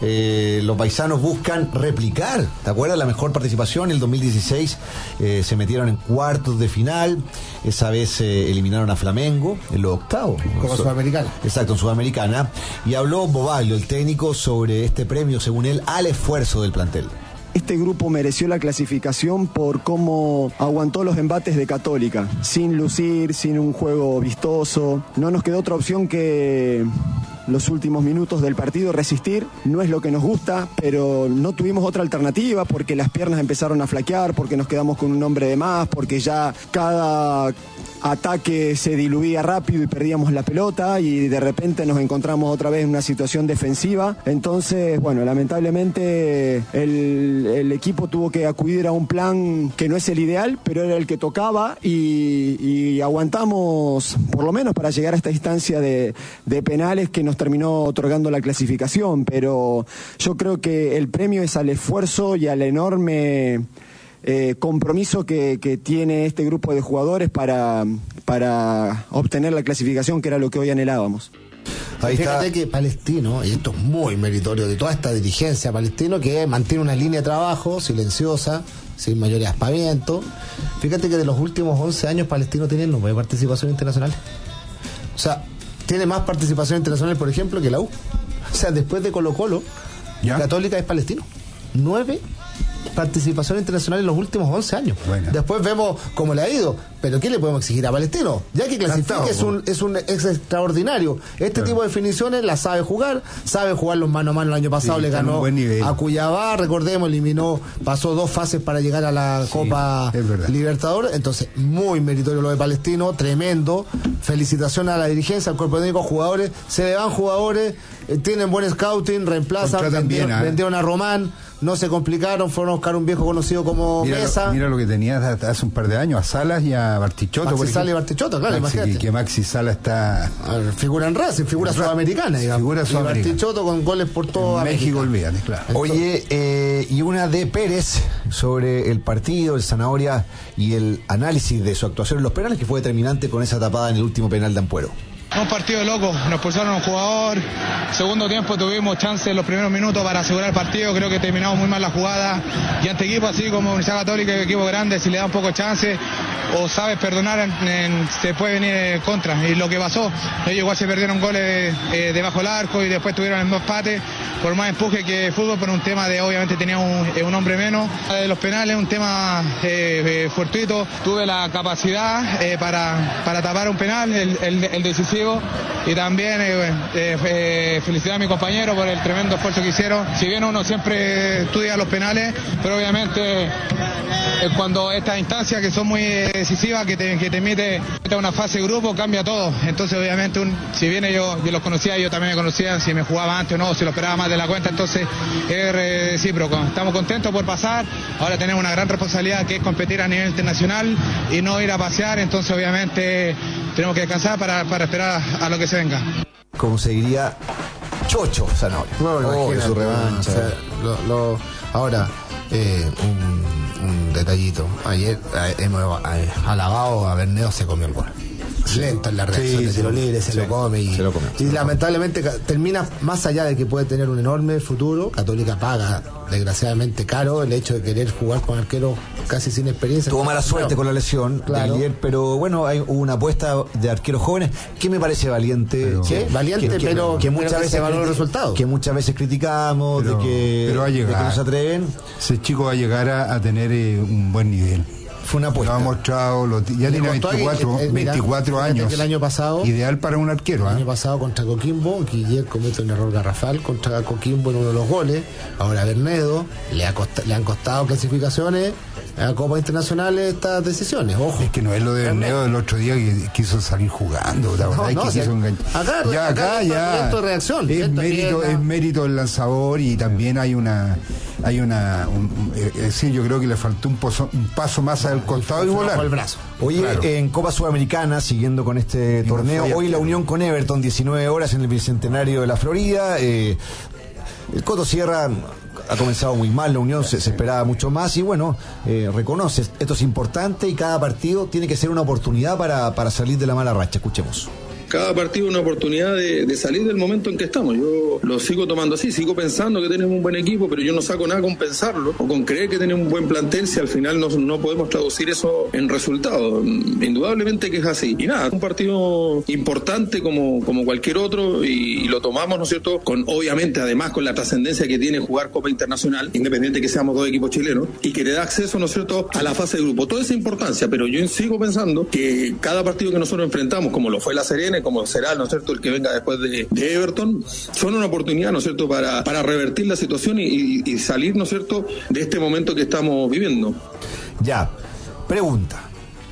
Eh, los paisanos buscan replicar, ¿te acuerdas? La mejor participación, el dos mil dieciséis eh, se metieron en cuartos de final, esa vez eh, eliminaron a Flamengo en los octavos. Como so, Sudamericana. Exacto, en Sudamericana. Y habló Bobaglio, el técnico, sobre este premio, según él, al esfuerzo del plantel. Este grupo mereció la clasificación por cómo aguantó los embates de Católica, sin lucir, sin un juego vistoso. No nos quedó otra opción que los últimos minutos del partido resistir. No es lo que nos gusta, pero no tuvimos otra alternativa porque las piernas empezaron a flaquear, porque nos quedamos con un hombre de más, porque ya cada ataque se diluía rápido y perdíamos la pelota y de repente nos encontramos otra vez en una situación defensiva. Entonces, bueno, lamentablemente el, el equipo tuvo que acudir a un plan que no es el ideal, pero era el que tocaba y, y aguantamos por lo menos para llegar a esta instancia de, de penales que nos terminó otorgando la clasificación. Pero yo creo que el premio es al esfuerzo y al enorme Eh, compromiso que, que tiene este grupo de jugadores para, para obtener la clasificación, que era lo que hoy anhelábamos. Ahí Fíjate está. Que Palestino, y esto es muy meritorio de toda esta dirigencia Palestino, que mantiene una línea de trabajo silenciosa, sin mayor aspaviento. Fíjate que de los últimos once años Palestino tiene nueve participaciones internacionales. O sea, tiene más participación internacional, por ejemplo, que la U. O sea, después de Colo Colo, ¿ya? Católica es Palestino. Nueve participación internacional en los últimos once años. Bueno. Después vemos cómo le ha ido, pero ¿qué le podemos exigir a Palestino? Ya que clasifique es un, es un es extraordinario. Este claro. tipo de definiciones las sabe jugar, sabe jugar los mano a mano. El año pasado sí, le ganó a Cuyabá, recordemos, eliminó, pasó dos fases para llegar a la sí, Copa Libertadores. Entonces, muy meritorio lo de Palestino, tremendo. Felicitaciones a la dirigencia, al cuerpo técnico, jugadores, se le van jugadores, eh, tienen buen scouting, reemplazan, vendieron, bien, ¿eh? vendieron a Román. No se complicaron, fueron a buscar un viejo conocido como mira Mesa. Lo, mira lo que tenías hace un par de años, a Salas y a Bartichotto. Maxi Salas y Bartichotto, claro, Maxi, imagínate. Que, que Maxi Salas está... Ver, figura en Racing, figura en sudamericana, digamos. Figura sudamericana. Y Bartichotto con goles por todo México, olvídate, claro. Oye, eh, y una de Pérez sobre el partido, el Zanahoria y el análisis de su actuación en los penales, que fue determinante con esa tapada en el último penal de Ampuero. Un partido loco, nos expulsaron a un jugador, segundo tiempo tuvimos chance en los primeros minutos para asegurar el partido, creo que terminamos muy mal la jugada y ante equipos así como Universidad Católica y equipo grande, si le da un poco de chance o sabes perdonar, en, en, te puede venir en contra, y lo que pasó, ellos igual se perdieron goles eh, debajo del arco y después tuvieron el mismo empate, por más empuje que fútbol, pero un tema de obviamente tenía un, un hombre menos, de los penales un tema eh, eh, fortuito, tuve la capacidad eh, para, para tapar un penal, el, el, el decisivo. Y también eh, eh, felicidad a mi compañero por el tremendo esfuerzo que hicieron. Si bien uno siempre estudia los penales, pero obviamente eh, cuando estas instancias que son muy decisivas, que te, que te emite una fase de grupo, cambia todo. Entonces obviamente un, si bien yo, yo los conocía, yo también me conocía, si me jugaba antes o no, si lo esperaba más de la cuenta, entonces es recíproco. Estamos contentos por pasar, ahora tenemos una gran responsabilidad que es competir a nivel internacional y no ir a pasear, entonces obviamente tenemos que descansar para, para esperar a, a lo que se venga. Como se diría, Chocho Zanabria. No, oh, su revancha. O sea, lo, lo, ahora, eh, un, un detallito. Ayer eh, hemos eh, alabado a Bernedo, se comió el gol. Lento en la reacción sí, de tiro libre, se, sí, lo come y, se lo come, y se lamentablemente come. Termina, más allá de que puede tener un enorme futuro, Católica paga desgraciadamente caro el hecho de querer jugar con arqueros casi sin experiencia. Tuvo mala suerte, claro, con la lesión, claro, de ayer, pero bueno, hay una apuesta de arqueros jóvenes que me parece valiente. Pero, ¿sí? Valiente, que, pero que, que muchas veces se valora el resultado. Que muchas veces criticamos, pero, de, que, pero va a llegar, de que no se atreven. Ese chico va a llegar a, a tener eh, un buen nivel. Fue una apuesta. Lo ha mostrado, lo, ya tiene veinticuatro, que, eh, mira, veinticuatro años. El año pasado, ideal para un arquero. El ¿eh? año pasado contra Coquimbo, Guillermo comete un error garrafal contra Coquimbo en uno de los goles. Ahora Bernedo le, ha costa, le han costado clasificaciones a Copas Internacionales estas decisiones. Ojo. Es que no es lo de Bernedo del otro día que quiso salir jugando. La verdad no, no, es que quiso enganchar. Acá, ya, acá, acá ya. De reacción, es, mérito, es mérito del lanzador y también hay una. Hay una. Un, es decir, yo creo que le faltó un, pozo, un paso más al costado y volar. El brazo. Oye, claro, en Copa Sudamericana, siguiendo con este torneo, hoy la unión con Everton, diecinueve horas en el Bicentenario de la Florida. Eh, el Coto Sierra ha comenzado muy mal, la unión se, se esperaba mucho más y bueno, eh, reconoce, esto es importante y cada partido tiene que ser una oportunidad para, para salir de la mala racha. Escuchemos. Cada partido es una oportunidad de, de salir del momento en que estamos. Yo lo sigo tomando así, sigo pensando que tenemos un buen equipo, pero yo no saco nada con pensarlo o con creer que tenemos un buen plantel si al final no, no podemos traducir eso en resultados. Indudablemente que es así. Y nada, un partido importante como, como cualquier otro y, y lo tomamos, ¿no es cierto?, con obviamente además con la trascendencia que tiene jugar Copa Internacional, independiente que seamos dos equipos chilenos, y que le da acceso, ¿no es cierto?, a la fase de grupo. Toda esa importancia, pero yo sigo pensando que cada partido que nosotros enfrentamos, como lo fue la Serena, como será, ¿no es cierto?, el que venga después de, de Everton, son una oportunidad, ¿no es cierto?, para, para revertir la situación y, y, y salir, ¿no es cierto?, de este momento que estamos viviendo. Ya, pregunta.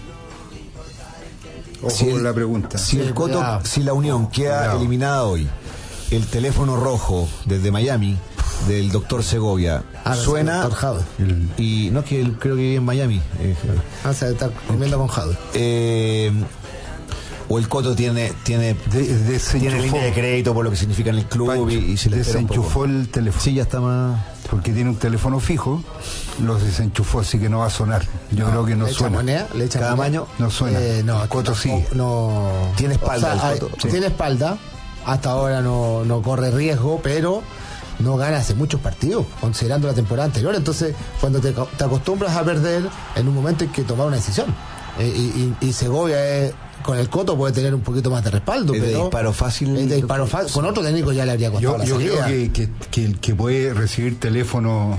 Ojo si el, la pregunta. Si el Coto, si la Unión queda cuidado. eliminada hoy, el teléfono rojo desde Miami del doctor Segovia ah, suena el, y no es que él creo que vive en Miami. Eh, ah, se está comiendo con Jado. Eh, o el Coto tiene tiene de, tiene línea de crédito por lo que significa en el club. Pancho, y, y se le desenchufó el teléfono. Sí, ya está más. Porque tiene un teléfono fijo, lo desenchufó, así que no va a sonar. Yo no, creo que no ¿le suena. Moneda? ¿Le echa cada moneda? año no suena. Eh, no, el Coto sí. No, tiene espalda. O sea, el Coto. Sí. Tiene espalda. Hasta ahora no, no corre riesgo, pero no gana hace muchos partidos, considerando la temporada anterior. Entonces, cuando te, te acostumbras a perder, en un momento hay que tomar una decisión. Eh, y, y, y Segovia es, con el Coto puede tener un poquito más de respaldo. Es pero de disparo fácil. Es de disparo fácil. Con otro técnico ya le habría costado yo, la yo salida. Yo creo que, que, que el que puede recibir teléfono,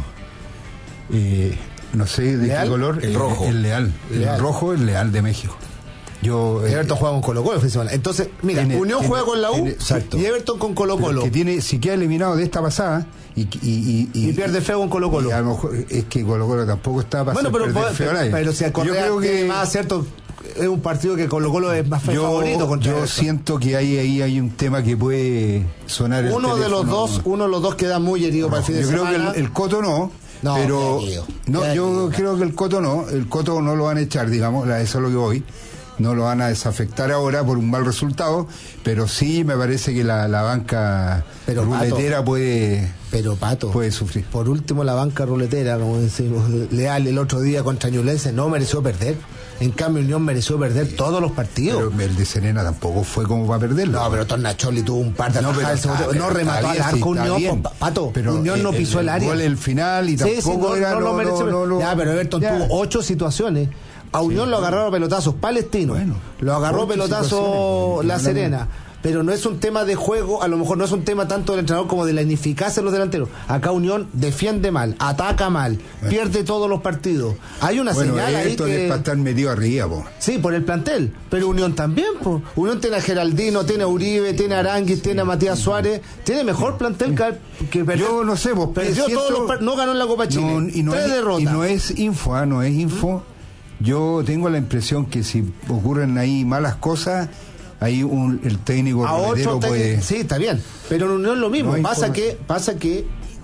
eh, no sé de ¿Leal? qué color, el, el rojo. El leal. leal. El rojo, el Leal de México. Yo, Everton eh, juega con Colo Colo. Entonces, mira, tiene, Unión tiene, juega con la U tiene, y Everton con Colo Colo. Que tiene, si queda eliminado de esta pasada y, y, y, y, y pierde feo con Colo Colo. A lo mejor es que Colo Colo tampoco está para bueno, pero, perder feo. Pero, pero si a Correa yo creo que más cierto, es un partido que Colo Colo es más yo, favorito contra yo Everton. Siento que ahí, ahí hay un tema que puede sonar el uno teléfono. de los dos, uno de los dos queda muy herido no, para el fin de yo semana. Yo creo que el, el Coto no. No, pero no, yo herido, creo que el Coto no, el Coto no lo van a echar, digamos, eso es lo que voy. No lo van a desafectar ahora por un mal resultado, pero sí me parece que la, la banca pero, ruletera Pato, puede pero Pato puede sufrir. Por último, la banca ruletera, como decimos, Leal el otro día contra Ñublense no mereció perder. En cambio, Unión mereció perder todos los partidos. Pero el de Serena tampoco fue como para perderlo. No, pero Tornacholi tuvo un par de no, atajadas. No, no remató al arco Unión. Pato, pero Unión no pisó el, el, el área. Gol el final y tampoco sí, sí, no, era... No, no, no, no, no, ya, pero Everton ya. tuvo ocho situaciones. A Unión sí, lo agarraron a pelotazos Palestino, bueno, lo agarró pelotazo La Serena, pero no es un tema de juego, a lo mejor no es un tema tanto del entrenador como de la ineficacia de los delanteros. Acá Unión defiende mal, ataca mal, bueno. pierde todos los partidos. Hay una bueno, señal ahí esto que... es para estar metido arriba, po. Sí, por el plantel, pero Unión también, po. Unión tiene a Geraldino, tiene a Uribe, tiene a Aranguis, tiene a Matías Suárez, tiene mejor plantel que, que perdió. Yo no sé, vos perdió siento... todos los no ganó en la Copa Chile. No, y no Tres es, derrotas. Y no es info, ¿eh? no es info. Yo tengo la impresión que si ocurren ahí malas cosas, ahí un, el técnico a ocho puede... Sí, está bien, pero no es lo mismo. No pasa, por... que, pasa que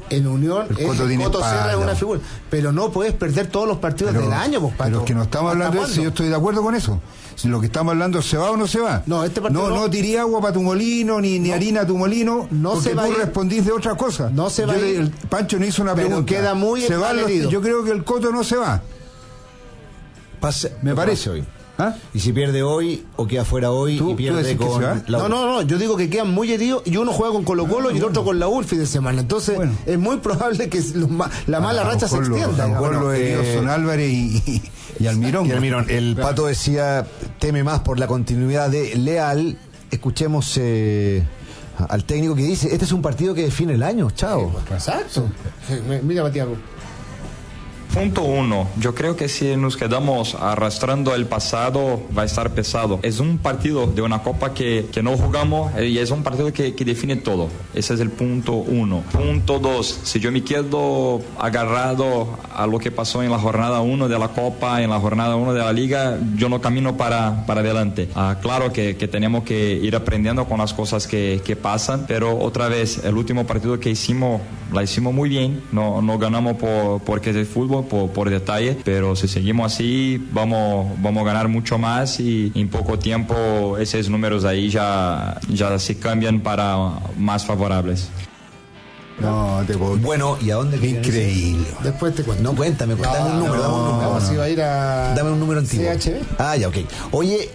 en Unión el Coto, el Coto Sierra es una palo. figura, pero no puedes perder todos los partidos pero, del año, pues, Pato. pero es que no estamos hablando de eso, yo estoy de acuerdo con eso. Si lo que estamos hablando, ¿se va o no se va? No, este partido no, no, no tiré agua para tu molino, ni, ni no, harina a tu molino, no porque se va tú a ir, respondís de otra cosa. No se yo va le, a ir, el Pancho no hizo una pero pregunta. Queda muy se va los, yo creo que el Coto no se va. Pase, me parece hoy. ¿Ah? Y si pierde hoy o queda fuera hoy ¿Tú, y pierde con la No, no, no, yo digo que quedan muy heridos y uno juega con Colo Colo ah, y el otro con la U el fin de semana. Entonces bueno. es muy probable que los, la mala ah, racha se extienda. A lo mejor los heridos eh, son Álvarez y, y, y Almirón. Y Almirón. El claro. Pato decía, teme más por la continuidad de Leal. Escuchemos eh, al técnico que dice, este es un partido que define el año, chao. Sí, pues, exacto. Sí, mira, Matiago. Punto uno, yo creo que si nos quedamos arrastrando el pasado va a estar pesado. Es un partido de una copa que, que no jugamos y es un partido que, que define todo. Ese es el punto uno. Punto dos, si yo me quedo agarrado a lo que pasó en la jornada uno de la copa, en la jornada uno de la liga, yo no camino para, para adelante. Ah, claro que, que tenemos que ir aprendiendo con las cosas que, que pasan, pero otra vez, el último partido que hicimos, la hicimos muy bien, no, no ganamos por, porque es el fútbol, Por, por detalle, pero si seguimos así vamos, vamos a ganar mucho más y en poco tiempo esos números ahí ya, ya se cambian para más favorables. No, te puedo... Bueno, ¿y a dónde? Increíble. Después te cuento. No, cuéntame, no, dame un número, no, dame un número. Vamos no. a ir a... Dame un número antiguo. C H B. Ah, ya, ok. Oye,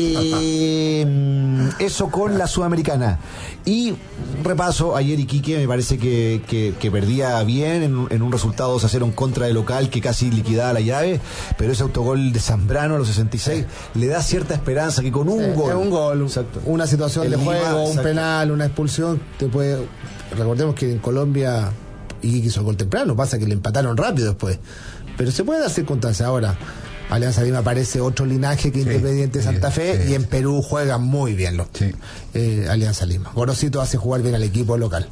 eh, eso con la Sudamericana. Y repaso, ayer Iquique me parece que, que, que perdía bien en, en un resultado dos a cero en contra de local que casi liquidaba la llave, pero ese autogol de Zambrano a los sesenta y seis sí. le da cierta esperanza que con un eh, gol. Un gol, exacto. Una situación el de Lima, juego, exacto. un penal, una expulsión, te puede... Recordemos que en Colombia Iquique hizo gol temprano, pasa que le empataron rápido después, pero se puede dar circunstancias. Ahora Alianza Lima parece otro linaje que sí, Independiente Santa Fe sí. y en Perú juegan muy bien los sí. eh, Alianza Lima. Gorosito hace jugar bien al equipo local.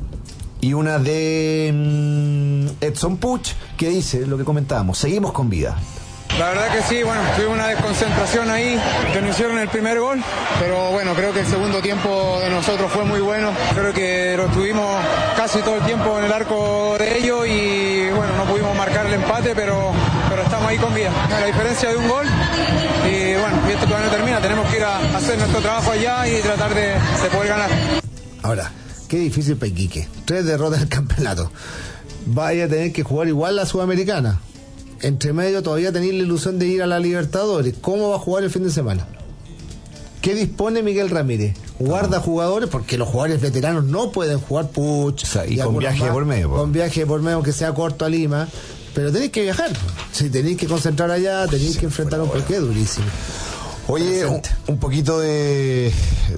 Y una de um, Edson Puch que dice lo que comentábamos, seguimos con vida. La verdad que sí, bueno, tuvimos una desconcentración ahí, que nos hicieron el primer gol, pero bueno, creo que el segundo tiempo de nosotros fue muy bueno, creo que lo tuvimos casi todo el tiempo en el arco de ellos y bueno, no pudimos marcar el empate, pero, pero estamos ahí con vida. La diferencia de un gol y bueno, y esto todavía no termina, tenemos que ir a hacer nuestro trabajo allá y tratar de, de poder ganar. Ahora, qué difícil para Iquique, tres derrotas del campeonato, vaya a tener que jugar igual la Sudamericana. Entre medio todavía tenéis la ilusión de ir a la Libertadores. ¿Cómo va a jugar el fin de semana? ¿Qué dispone Miguel Ramírez? ¿Guarda jugadores? Porque los jugadores veteranos no pueden jugar puch. O sea, y, y con viaje más, por medio. Con viaje por medio, aunque sea corto a Lima. Pero tenéis que viajar. Si tenéis que concentrar allá, tenéis sí, que enfrentar un porqué durísimo. Oye, un, un poquito de,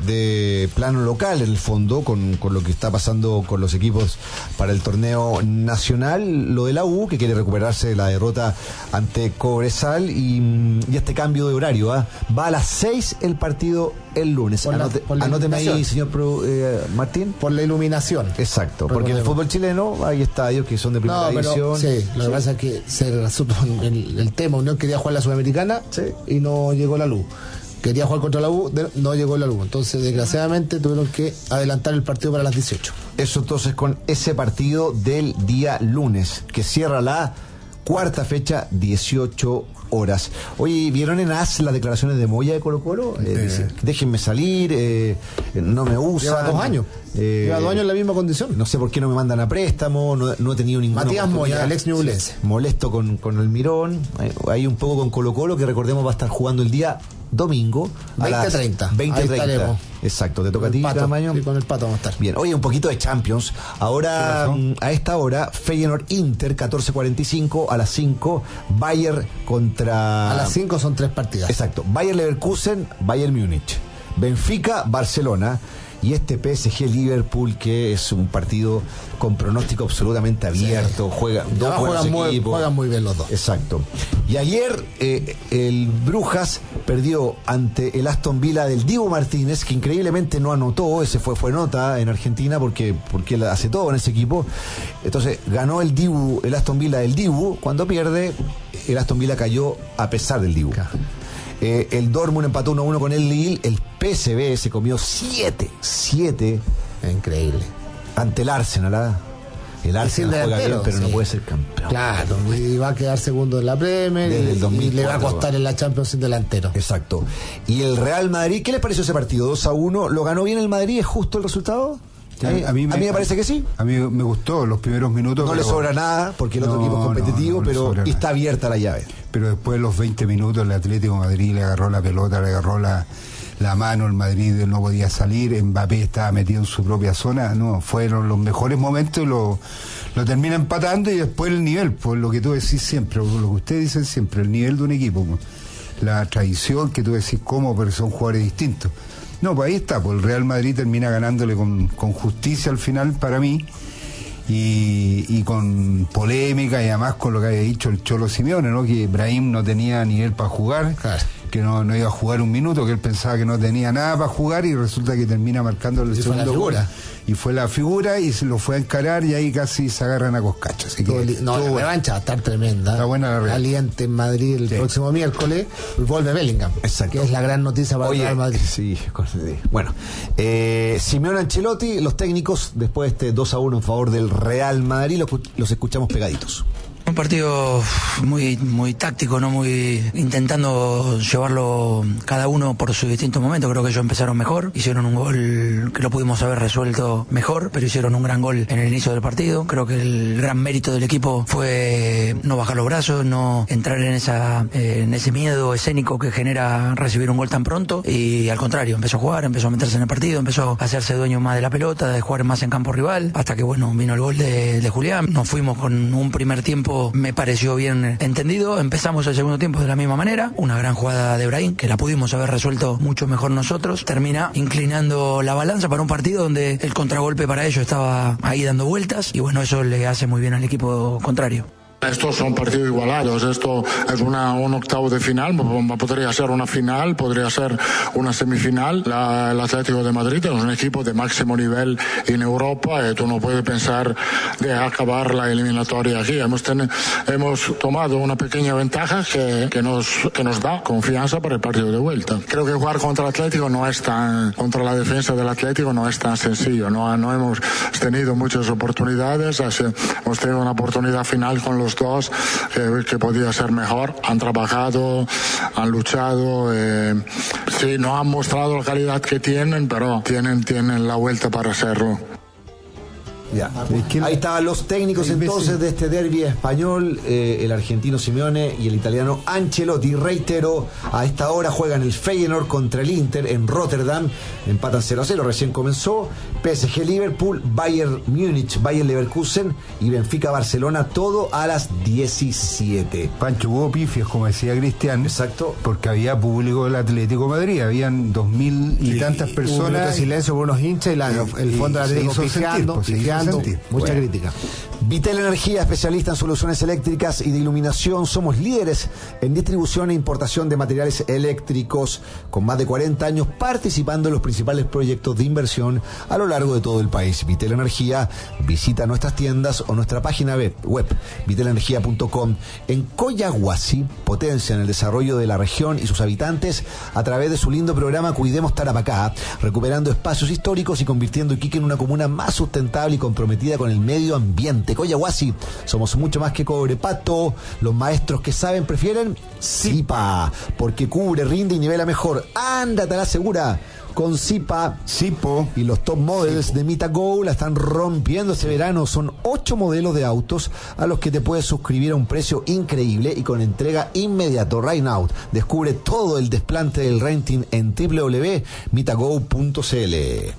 de plano local en el fondo con, con lo que está pasando con los equipos para el torneo nacional, lo de la U que quiere recuperarse de la derrota ante Cobresal y, y este cambio de horario, ¿eh? Va a las seis el partido el lunes. Por la, Anote, por la anóteme ahí, señor Pro, eh, Martín. Por la iluminación. Exacto, porque en el fútbol chileno hay estadios que son de primera no, pero, división. Sí, lo sí. que pasa es que se resultó el, el tema, Unión quería jugar la Sudamericana sí. y no llegó la luz. Quería jugar contra la U, no llegó la luz. Entonces, desgraciadamente, tuvieron que adelantar el partido para las dieciocho. Eso entonces con ese partido del día lunes, que cierra la cuarta fecha, dieciocho horas. Oye, ¿vieron en A S las declaraciones de Moya de Colo Colo? Eh, eh. Dice, déjenme salir, eh, no me usan. Lleva dos años. Eh, Lleva dos años en la misma condición. No sé por qué no me mandan a préstamo, no, no he tenido ninguna Matías Moya, el ex ñublense. Molesto con, con el Mirón, ahí un poco con Colo Colo, que recordemos va a estar jugando el día domingo veinte treinta. veinte treinta. Exacto, te toca a ti, Camaño. Sí, con el Pato vamos a estar. Bien, oye, un poquito de Champions. Ahora, a esta hora, Feyenoord Inter, catorce cuarenta y cinco, a las cinco, Bayern contra... A las cinco son tres partidas. Exacto, Bayern Leverkusen, Bayern Múnich, Benfica, Barcelona, y este P S G Liverpool, que es un partido con pronóstico absolutamente abierto, sí. juega dos juegan muy, juegan muy bien los dos. Exacto. Y ayer eh, el Brujas perdió ante el Aston Villa del Dibu Martínez, que increíblemente no anotó, ese fue fue nota en Argentina porque porque él hace todo en ese equipo. Entonces ganó el Dibu, el Aston Villa del Dibu. Cuando pierde, el Aston Villa cayó a pesar del Dibu. Claro. Eh, el Dortmund empató uno a uno con el Lille. El P S V se comió siete siete increíble ante el Arsenal, ¿eh? El Arsenal juega bien, pero sí. no puede ser campeón. Claro, y va a quedar segundo en la Premier y, el dos mil cuatro, y le va a costar en la Champions sin delantero. Exacto. Y el Real Madrid, ¿qué les pareció ese partido? dos a uno, ¿lo ganó bien el Madrid? ¿Es justo el resultado? Sí, a, mí me, a mí me parece que sí. A mí me gustó los primeros minutos. No le sobra nada porque el no, otro equipo es competitivo, no, no pero está abierta la llave. Pero después de los veinte minutos el Atlético de Madrid le agarró la pelota, le agarró la, la mano, el Madrid no podía salir, Mbappé estaba metido en su propia zona. No, fueron los mejores momentos, lo, lo termina empatando y después el nivel, por lo que tú decís siempre, por lo que ustedes dicen siempre, el nivel de un equipo, la tradición que tú decís cómo, pero son jugadores distintos. No, pues ahí está, pues el Real Madrid termina ganándole con, con justicia al final para mí y, y con polémica y además con lo que había dicho el Cholo Simeone, ¿no? Que Brahim no tenía nivel para jugar, claro. que no, no iba a jugar un minuto, que él pensaba que no tenía nada para jugar y resulta que termina marcando el y segundo gol. Y fue la figura y se lo fue a encarar y ahí casi se agarran a coscacho. Así que li- no, la bueno. revancha va a estar tremenda. Está buena la revancha. Aliente en Madrid el sí. próximo miércoles, vuelve Bellingham. Exacto. Que es la gran noticia para Oye, el Real Madrid. Sí, bueno. Eh, Simeone Ancelotti, los técnicos, después de este dos a uno en favor del Real Madrid, los, los escuchamos pegaditos. Un partido muy muy táctico, no muy intentando llevarlo cada uno por sus distintos momentos. Creo que ellos empezaron mejor, hicieron un gol que lo pudimos haber resuelto mejor, pero hicieron un gran gol en el inicio del partido. Creo que el gran mérito del equipo fue no bajar los brazos, no entrar en esa eh, en ese miedo escénico que genera recibir un gol tan pronto, y al contrario, empezó a jugar, empezó a meterse en el partido, empezó a hacerse dueño más de la pelota, de jugar más en campo rival, hasta que bueno, vino el gol de, de Julián. Nos fuimos con un primer tiempo, me pareció bien entendido. Empezamos el segundo tiempo de la misma manera, una gran jugada de Brahim que la pudimos haber resuelto mucho mejor nosotros, termina inclinando la balanza para un partido donde el contragolpe para ellos estaba ahí dando vueltas y bueno, eso le hace muy bien al equipo contrario. Estos son partidos igualados, esto es una, un octavo de final, podría ser una final, podría ser una semifinal. La, el Atlético de Madrid es un equipo de máximo nivel en Europa y tú no puedes pensar de acabar la eliminatoria aquí. Hemos, ten, hemos tomado una pequeña ventaja que, que, nos, que nos da confianza para el partido de vuelta. Creo que jugar contra el Atlético no es tan, contra la defensa del Atlético no es tan sencillo, no, no hemos tenido muchas oportunidades, así, hemos tenido una oportunidad final con los dos eh, que podía ser mejor, han trabajado, han luchado, eh, sí, no han mostrado la calidad que tienen, pero tienen, tienen la vuelta para hacerlo. Ya. Ahí estaban los técnicos entonces de este derbi español, eh, el argentino Simeone y el italiano Ancelotti. Reitero, a esta hora juegan el Feyenoord contra el Inter en Rotterdam, empatan cero a cero, recién comenzó. P S G Liverpool, Bayern Múnich, Bayern Leverkusen y Benfica Barcelona, todo a las diecisiete. Pancho, hubo pifias, como decía Cristian. Exacto. Porque había público del Atlético de Madrid, habían dos mil y sí, tantas personas. Un minuto de silencio por unos hinchas y la, el fondo del Atlético pifiando, pifiando. Mucha bueno. crítica. Vitel Energía, especialista en soluciones eléctricas y de iluminación. Somos líderes en distribución e importación de materiales eléctricos, con más de cuarenta años participando en los principales proyectos de inversión a lo largo de todo el país. Vitel Energía, visita nuestras tiendas o nuestra página web, web vitel energía punto com. En Coyahuasi, potencian el desarrollo de la región y sus habitantes a través de su lindo programa Cuidemos Tarapacá, recuperando espacios históricos y convirtiendo Iquique en una comuna más sustentable y comprometida con el medio ambiente. Coyahuasi, somos mucho más que cobre. Pato, los maestros que saben prefieren Zipa, porque cubre, rinde y nivela mejor. Ándate a la segura con Zipa. Zipo. Y los top models de Mitago la están rompiendo este verano. Son ocho modelos de autos a los que te puedes suscribir a un precio increíble y con entrega inmediato. Right now, descubre todo el desplante del renting en doble u doble u doble u punto mitago punto c l.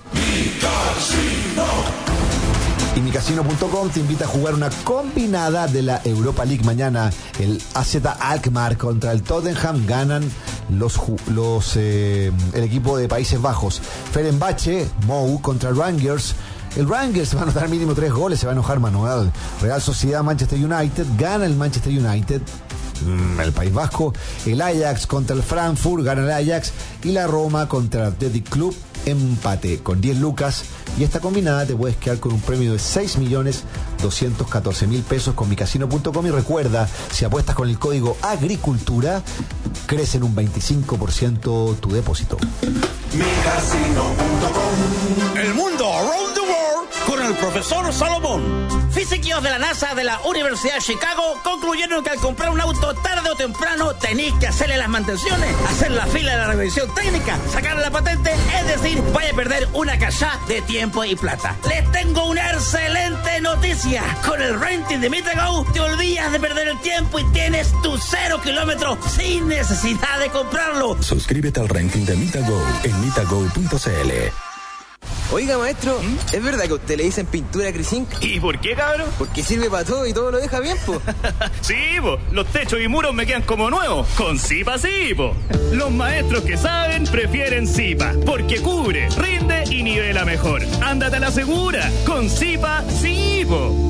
Y mi casino punto com te invita a jugar una combinada de la Europa League mañana. El A Z Alkmaar contra el Tottenham, ganan los, los eh, el equipo de Países Bajos. Fenerbahce, Mou contra Rangers. El Rangers se va a anotar mínimo tres goles, se va a enojar Manuel. Real Sociedad, Manchester United, gana el Manchester United. El País Vasco. El Ajax contra el Frankfurt, gana el Ajax. Y la Roma contra el Athletic Club, empate con diez lucas. Y esta combinada te puedes quedar con un premio de seis millones doscientos catorce mil pesos con mi casino punto com. Y recuerda, si apuestas con el código Agricultura, crece en un veinticinco por ciento tu depósito. mi casino punto com. El mundo around the world con el profesor Salomón. Físicos de la NASA de la Universidad de Chicago concluyeron que al comprar un auto tarde o temprano tenéis que hacerle las mantenciones, hacer la fila de la revisión técnica, sacarle la patente, es decir, vaya a perder una cachá de tiempo y plata. Les tengo una excelente noticia. Con el renting de Mitago te olvidas de perder el tiempo y tienes tu cero kilómetros sin necesidad de comprarlo. Suscríbete al renting de Mitago en mitago punto c l. Oiga, maestro, ¿Mm? ¿es verdad que a usted le dicen pintura Crisink? ¿Y por qué, cabrón? Porque sirve para todo y todo lo deja bien, po. Sí, po, los techos y muros me quedan como nuevos. Con Zipa sí, po. Los maestros que saben prefieren Zipa, porque cubre, rinde y nivela mejor. Ándate a la segura, con Zipa sí, po.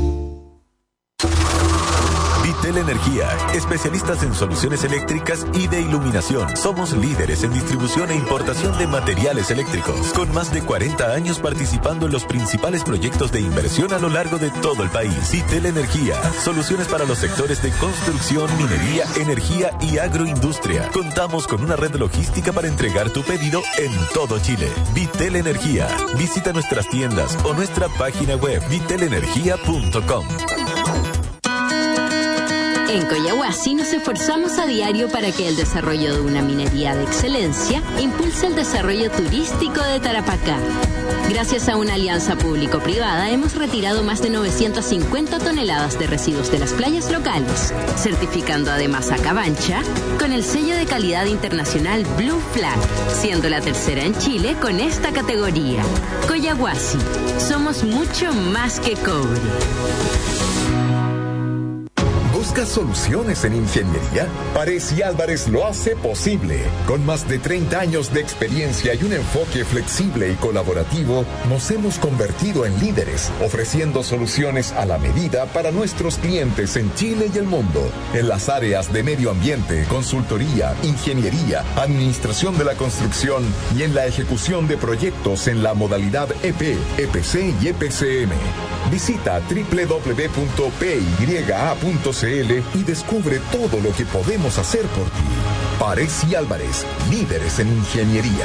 Vitel Energía, especialistas en soluciones eléctricas y de iluminación. Somos líderes en distribución e importación de materiales eléctricos, con más de cuarenta años participando en los principales proyectos de inversión a lo largo de todo el país. Vitel Energía, soluciones para los sectores de construcción, minería, energía y agroindustria. Contamos con una red logística para entregar tu pedido en todo Chile. Vitel Energía. Visita nuestras tiendas o nuestra página web vitel energía punto com. En Coyahuasi nos esforzamos a diario para que el desarrollo de una minería de excelencia impulse el desarrollo turístico de Tarapacá. Gracias a una alianza público-privada hemos retirado más de novecientas cincuenta toneladas de residuos de las playas locales, certificando además a Cabancha con el sello de calidad internacional Blue Flag, siendo la tercera en Chile con esta categoría. Coyahuasi, somos mucho más que cobre. ¿Buscas soluciones en ingeniería? Pares y Álvarez lo hace posible. Con más de treinta años de experiencia y un enfoque flexible y colaborativo, nos hemos convertido en líderes, ofreciendo soluciones a la medida para nuestros clientes en Chile y el mundo. En las áreas de medio ambiente, consultoría, ingeniería, administración de la construcción y en la ejecución de proyectos en la modalidad E P, E P C y E P C M. Visita doble u doble u doble u punto p y a punto c l y descubre todo lo que podemos hacer por ti. Pares y Álvarez, líderes en ingeniería.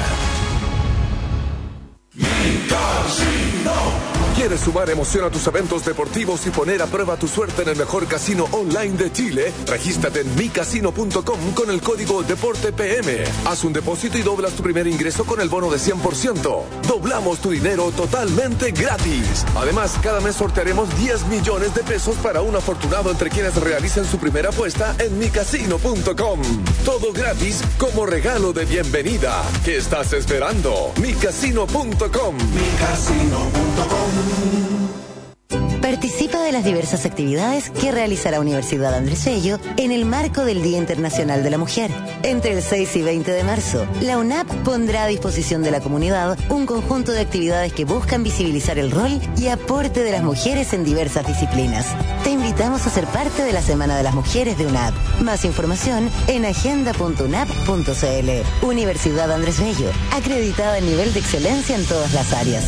¿Quieres sumar emoción a tus eventos deportivos y poner a prueba tu suerte en el mejor casino online de Chile? Regístrate en mi casino punto com con el código DEPORTEPM. Haz un depósito y doblas tu primer ingreso con el bono de cien por ciento. Doblamos tu dinero totalmente gratis. Además, cada mes sortearemos diez millones de pesos para un afortunado entre quienes realicen su primera apuesta en mi casino punto com. Todo gratis como regalo de bienvenida. ¿Qué estás esperando? mi casino punto com. mi casino punto com. Participa de las diversas actividades que realiza la Universidad Andrés Bello en el marco del Día Internacional de la Mujer. Entre el seis y veinte de marzo, la UNAP pondrá a disposición de la comunidad un conjunto de actividades que buscan visibilizar el rol y aporte de las mujeres en diversas disciplinas. Te invitamos a ser parte de la Semana de las Mujeres de UNAP. Más información en agenda punto unap punto c l. Universidad Andrés Bello, acreditada en nivel de excelencia en todas las áreas.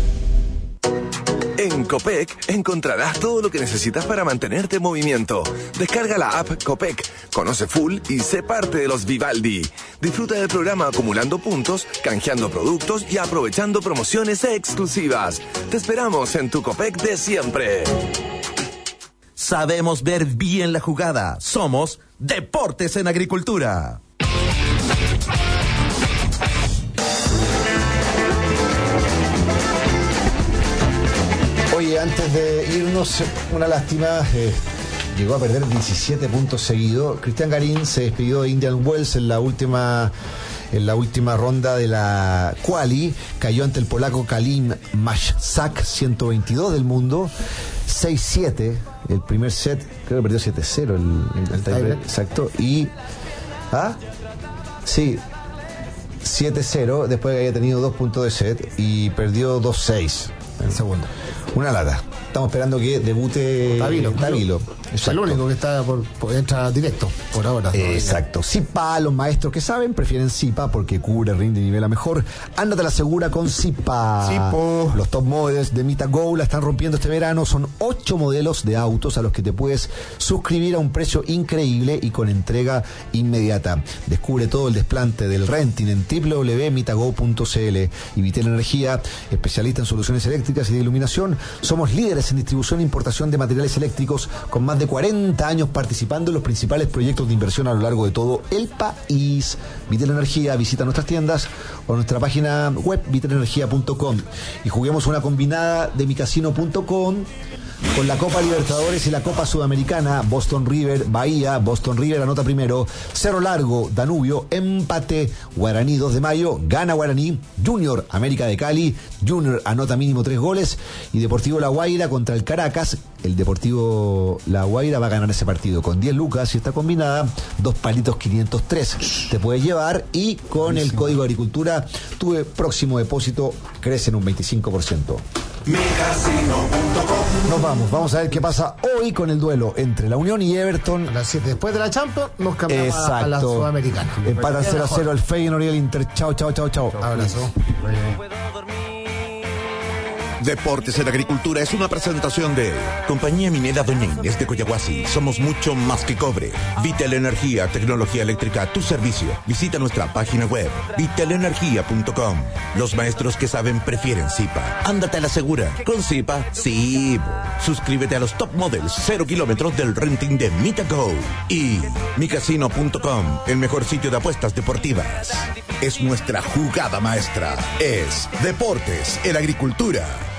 En Copec encontrarás todo lo que necesitas para mantenerte en movimiento. Descarga la app Copec, conoce Full y sé parte de los Vivaldi. Disfruta del programa acumulando puntos, canjeando productos y aprovechando promociones exclusivas. Te esperamos en tu Copec de siempre. Sabemos ver bien la jugada. Somos Deportes en Agricultura. Oye, antes de irnos, una lástima, eh, llegó a perder diecisiete puntos seguidos. Cristian Garín se despidió de Indian Wells en la última en la última ronda de la quali, cayó ante el polaco Kalim Maszak, ciento veintidós del mundo, seis siete, el primer set, creo que perdió siete cero el, el, el tiebreak, exacto, y ¿ah? Sí, siete cero, después que había tenido dos puntos de set y perdió dos seis. En segundo. Una lata. estamos esperando que debute Tavilo. Tavilo. Es el único que está por, por entra directo por ahora. Exacto. Zipa, los maestros que saben prefieren Zipa porque cubre, rinde y nivela mejor. Ándate a la segura con Zipa. Zipo. Los top models de MitaGo la están rompiendo este verano. Son ocho modelos de autos a los que te puedes suscribir a un precio increíble y con entrega inmediata. Descubre todo el desplante del renting en doble u doble u doble u punto mitago punto c l. Y Vitel Energía, especialista en soluciones eléctricas y de iluminación. Somos líderes en distribución e importación de materiales eléctricos con más de cuarenta años participando en los principales proyectos de inversión a lo largo de todo el país. Vitel Energía, visita nuestras tiendas o nuestra página web vitel energía punto com y juguemos una combinada de mi casino punto com con la Copa Libertadores y la Copa Sudamericana. Boston River, Bahía, Boston River anota primero, Cerro Largo, Danubio, empate, Guaraní dos de mayo, gana Guaraní, Junior, América de Cali, Junior anota mínimo tres goles y Deportivo La Guaira contra el Caracas. El Deportivo La Guaira va a ganar ese partido con diez lucas y está combinada, dos palitos quinientos tres te puedes llevar y con el código Agricultura tu próximo depósito crece en un veinticinco por ciento. mi casino punto com. Nos vamos, vamos a ver qué pasa hoy con el duelo entre la Unión y Everton. A las siete después de la Champions nos cambiamos Exacto. a la Sudamericana. Empatan cero a cero el Feyenoord y el Inter. Chao, chao, chao, chao. Abrazo. Deportes en Agricultura es una presentación de Compañía Minera Doña Inés de Coyahuasi. Somos mucho más que cobre. Vitel Energía, tecnología eléctrica a tu servicio. Visita nuestra página web vitel energía punto com. Los maestros que saben prefieren Zipa. Ándate a la segura. Con Zipa, sí. Suscríbete a los top models cero kilómetros del renting de MitaGo. Y mi casino punto com, el mejor sitio de apuestas deportivas. Es nuestra jugada maestra. Es Deportes en Agricultura.